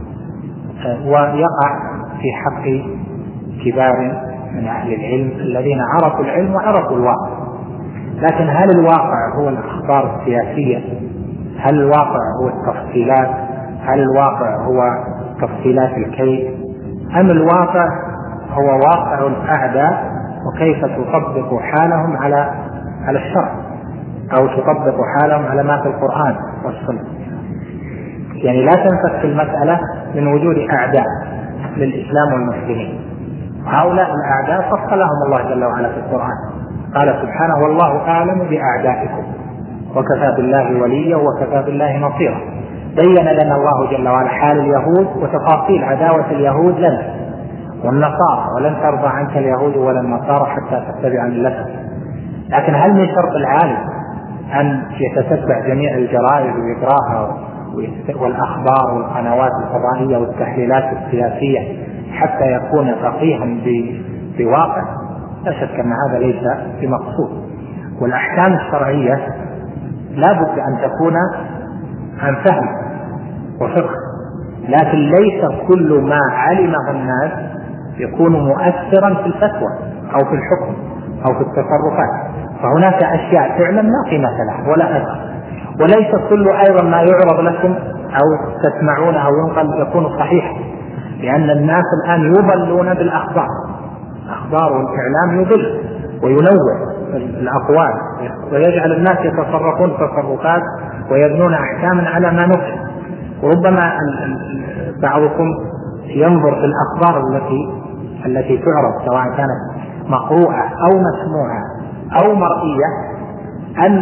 Speaker 1: ويقع في حق كبار من أهل العلم الذين عرفوا العلم وعرفوا الواقع. لكن هل الواقع هو الأخبار السياسية؟ هل الواقع هو التفصيلات؟ هل الواقع هو تفصيلات الكيد؟ أم الواقع هو واقع الأعداء وكيف تطبق حالهم على الشرع، أو تطبق حالهم على ما في القرآن والسنة؟ يعني لا تنفك المسألة من وجود أعداء للإسلام والمسلمين. هؤلاء الأعداء فصلهم الله جل وعلا في القرآن، قال سبحانه: والله أعلم بأعدائكم وكفى بالله وليا وكفى بالله نصيرا. بين لنا الله جل وعلا حال اليهود وتفاصيل عداوة اليهود لنا والنصارى، ولن ترضى عنك اليهود ولا النصارى حتى تتبع ملتهم. لكن هل من شرط العالم أن يتتبع جميع الجرائد ويقراها والأخبار والقنوات الفضائية والتحليلات السياسية حتى يكون فقيها بواقع؟ لا شك أن هذا ليس بمقصود. والأحكام الشرعية لا بد أن تكون عن فهم وفقه، لكن ليس كل ما علمه الناس يكون مؤثرا في الفتوى أو في الحكم أو في التصرفات. فهناك أشياء فعلا لا قيمة لها ولا أثر. وليس كل أيضا ما يعرض لكم أو تسمعونه أو ينقل يكون صحيح، لأن الناس الآن يضلون بالأخبار. الأخبار والإعلام يضل وينوع الأقوال ويجعل الناس يتصرفون تصرفات ويبنون أحكاما على ما نفهم. وربما بعضكم ينظر في الأخبار التي تعرض سواء كانت مقروءة أو مسموعة أو مرئية أن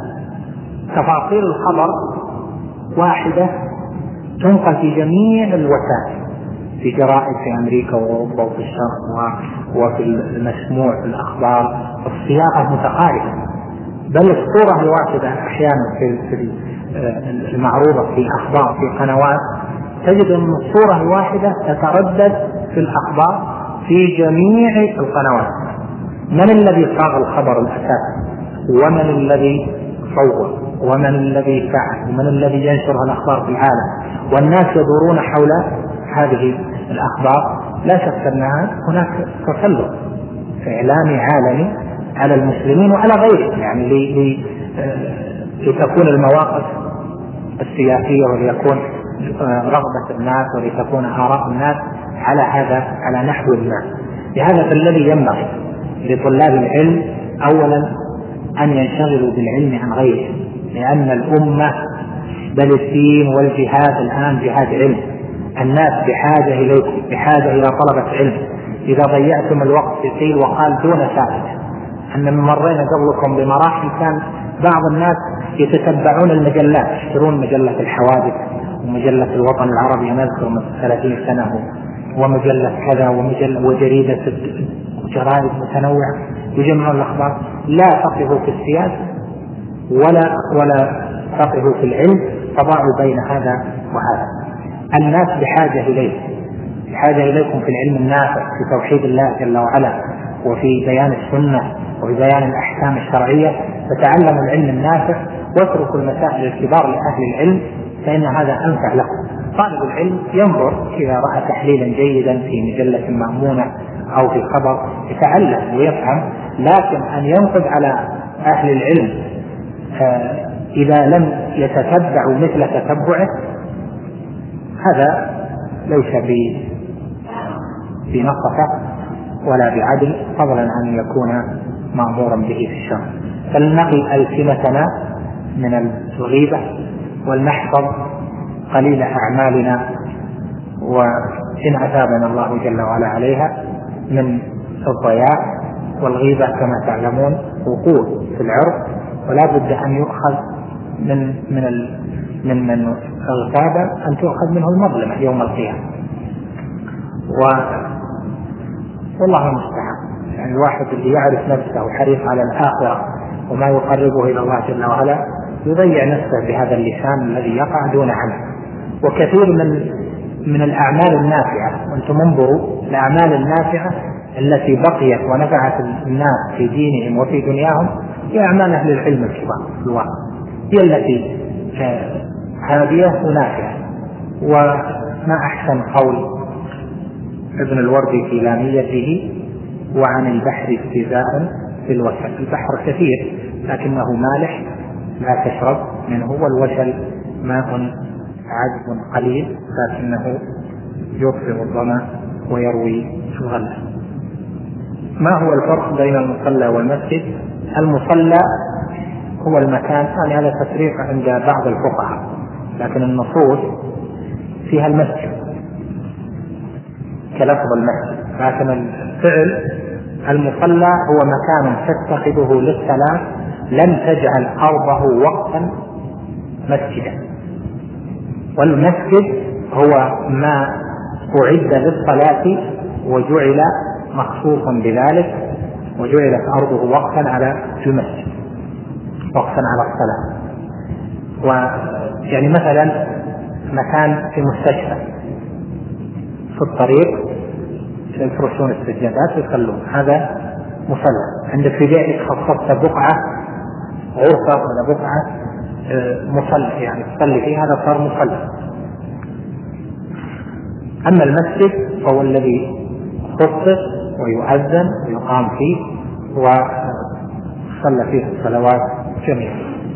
Speaker 1: تفاصيل الخبر واحدة تنقل في جميع الوسائل، في جرائد في أمريكا وأوروبا وفي الشرق وفي المسموع في الأخبار، الصياغة متقاربة، بل الصورة الواحدة أحيانا في المعروضة في أخبار في قنوات تجد أن الصورة الواحدة تتردد في الأخبار في جميع القنوات. من الذي صاغ الخبر الأساسي؟ ومن الذي صور؟ ومن الذي فعل؟ ومن الذي ينشر الأخبار في العالم؟ والناس يدورون حول هذه الأخبار. لا شك أنها هناك تسلط إعلامي عالمي على المسلمين وعلى غيرهم، يعني لتكون المواقف السياسية وليكون رغبة الناس ولتكون آراء الناس على نحو ما. لهذا فالذي ينبغي لطلاب العلم أولا أن ينشغلوا بالعلم عن غيره، لأن الأمة بل الدين والجهاد الآن جهاد علم. الناس بحاجة إليكم، بحاجة إلى طلبة علم. إذا ضيعتم الوقت في قيل وقال دون فائدة. أن مرينا قبلكم بمراحل كان بعض الناس يتتبعون المجلات، يشترون مجلة الحوادث ومجلة الوطن العربي نذكر من 30 سنة ومجلة كذا وجريدة جرائد متنوعة، يجمعون الأخبار. لا فقهوا في السياسة ولا فقهوا في العلم، فضعوا بين هذا وهذا. الناس بحاجة إليه، بحاجة إليكم في العلم النافع، في توحيد الله جل وعلا، وفي بيان السنة وفي بيان الأحكام الشرعية. فتعلموا العلم النافع واتركوا المسائل الكبار لأهل العلم، فإن هذا أنفع لكم. طالب العلم ينظر إذا رأى تحليلا جيدا في مجلة مأمونة أو في خبر يتعلم ويفهم، لكن أن ينقد على أهل العلم إذا لم يتتبعوا مثل تتبعه هذا ليس بنقصة ولا بعدل، فضلا عن يكون مأمورا به في الشرع. فلنقي ألسنتنا من الغيبة ولنحفظ قليل أعمالنا، وإن أثابنا الله جل وعلا عليها من الضياع. والغيبة كما تعلمون وقوع في العرض، ولا بد أن يؤخذ من اغتاب أن تؤخذ منه المظلمة يوم القيامة. والله المستعان. يعني الواحد اللي يعرف نفسه وحريص على الآخرة وما يقربه إلى الله جل وعلا يضيع نفسه بهذا اللسان الذي يقع دون عمل. وكثير من الأعمال النافعة، وأنتم انظروا الأعمال النافعة التي بقيت ونفعت الناس في دينهم وفي دنياهم هي أعمال أهل العلم الكبار في الواقع، هي التي هادية ونافعة. وما أحسن قول ابن الوردي في لاميته: وعن البحر استزاء في الوشل. البحر كثير لكنه مالح لا تشرب منه، والوشل ماء عذب قليل لكنه يطفئ الظمأ ويروي الغلة. ما هو الفرق بين المصلى والمسجد؟ المصلى هو المكان، يعني هذا تفريق عند بعض الفقهاء، لكن النصوص فيها المسجد كلفظ المسجد، لكن الفعل المصلى هو مكان تتخذه للصلاة لم تجعل أرضه وقتا مسجدا. والمسجد هو ما أعد للصلاة وجعل مخصوصا بذلك، وجعلت أرضه وقتا على المسجد، وقتا على الصلاة. ويعني مثلا مكان في مستشفى في الطريق يفرشون السجادات ويخلون، هذا مصلى. عندك في بيتك خصصت بقعة غرفة ولا بقعة مصلى يعني تصلي فيه، هذا صار مصلى. أما المسجد فهو الذي خصص ويؤذن ويقام فيه وصلى فيه الصلوات جميعا.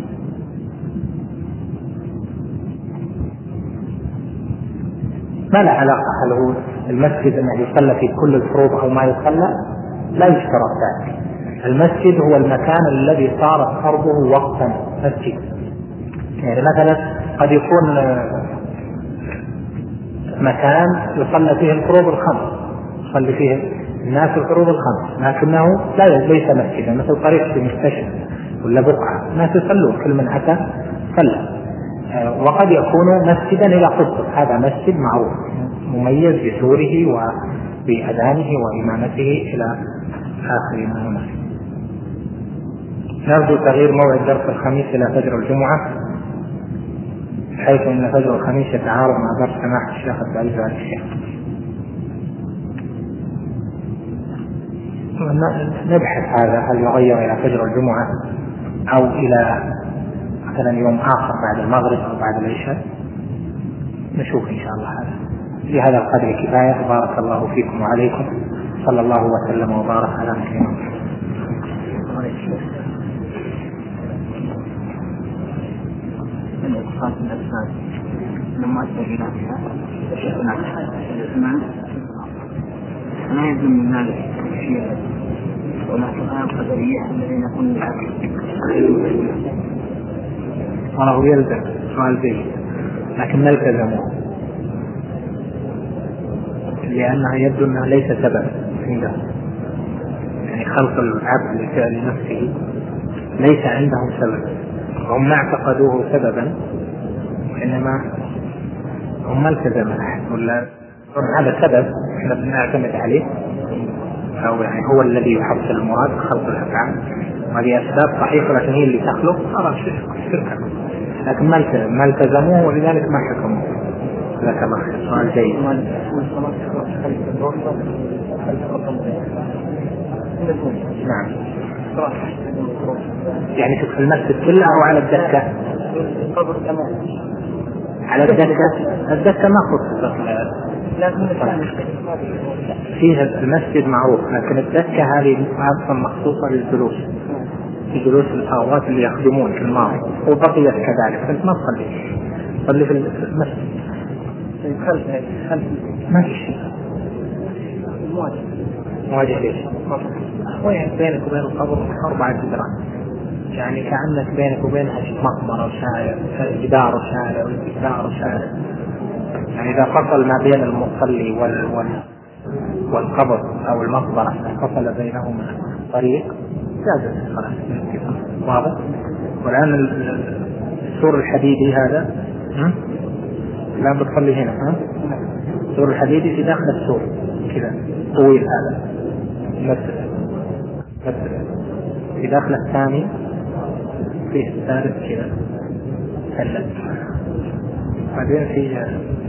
Speaker 1: ما له علاقة هل هو المسجد أنه يصلى في كل الفروض أو ما يصلى، لا يشترط ذلك. المسجد هو المكان الذي صارت أرضه وقتا مسجد. يعني مثلا قد يكون مكان يصلى فيه الفروض الخمس، يصلي فيه الناس الفروض الخمس، لكنه ليس مسجدا، مثل طريق في مستشفى ولا بقعة الناس يصلون كل من أتى صلى. وقد يكون مسجدا إلى قصر، هذا مسجد معروف مميز بسوره وبأذانه وإمامته إلى آخر ما هناك. نرجو تغيير موعد درس الخميس إلى فجر الجمعة، حيث أن فجر الخميس يتعارض مع درس سماحة الشيخ عبد العزيز آل الشيخ. نبحث هذا، هل يغير إلى فجر الجمعة أو إلى مثلا يوم آخر بعد المغرب أو بعد العشاء، نشوف إن شاء الله. هذا بهذا القدر كفاية. بارك الله فيكم وعليكم، صلى الله وسلم وبارك على نبينا محمد.
Speaker 3: الإقصاء الأسباب لما أتى إلى شيخنا الإسلام لا يلزم من ذلك شيئا، ولكن القدرية الذين يقولون
Speaker 1: وله يلزم سؤال به، لكن نلتزمه لأنها يبدو أنها ليس سبب عنده، يعني خلق العبد لفعل نفسه ليس عندهم سبب، هم ما اعتقدوه سببا وإنما هم ما التزم أحد ولا هذا سبب احنا بنعتمد عليه، أو يعني هو الذي يحصل المراد خلق الأفعال، وهذه أسباب صحيحة لكن هي اللي تخلق خلاص شركة، لكن ما التزموه ولذلك ما حكموا. لك الله سؤال جيد. نعم يعني في المسجد كله أو على الدكة؟ على الدكة ما خصصت فيها المسجد معروف، لكن الدكة هذه أصلا مخصوصة للجلوس، في جلوس الأغوات اللي يخدمون في الماضي، وبقيت كذلك، فأنت ما تصلي في المسجد. ما في شيء مواجه ليش؟ وين بينك وبين القبر 4 جدران، يعني كأنك بينك وبينها مقبرة وشارع، جدار وشارع وجدار وشارع، يعني إذا فصل ما بين المصلي والقبر أو المقبرة فصل بينهما طريق جاز الصلاة. واضح؟ والآن السور الحديدي هذا لا بتصلي هنا، السور الحديدي في داخل السور كذا طويل، هذا مسجد في داخل الثاني فيه الثالث كذا ثلاث، بعدين فيه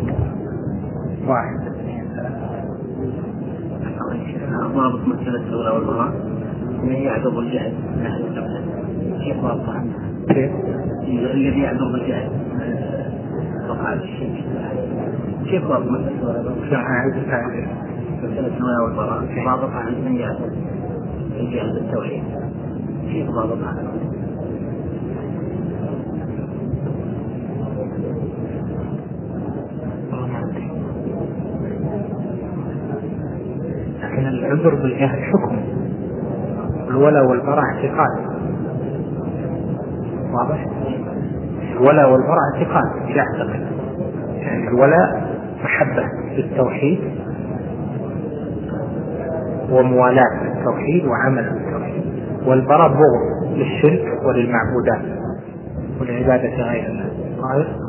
Speaker 1: 1 2 3.
Speaker 3: ضابط مسألة الصغرى والبراء من يعذب الجهل من أهل القبلة، كيف واضح الذي يعذب الجهل وقع الشيء، كيف واضح مسألة الصغرى والبراء ضابطها عند من يعذب الجهل بالتوحيد، كيف ضابطها؟
Speaker 1: لكن العذر بالجهل حكم، الولاء والبراء اعتقاد. واضح؟ الولاء والبراء اعتقاد يعتقد، يعني الولاء محبة للتوحيد وموالاة للتوحيد وعمل للتوحيد، والبراء بغض للشرك وللمعبودات ولعبادة غير الله.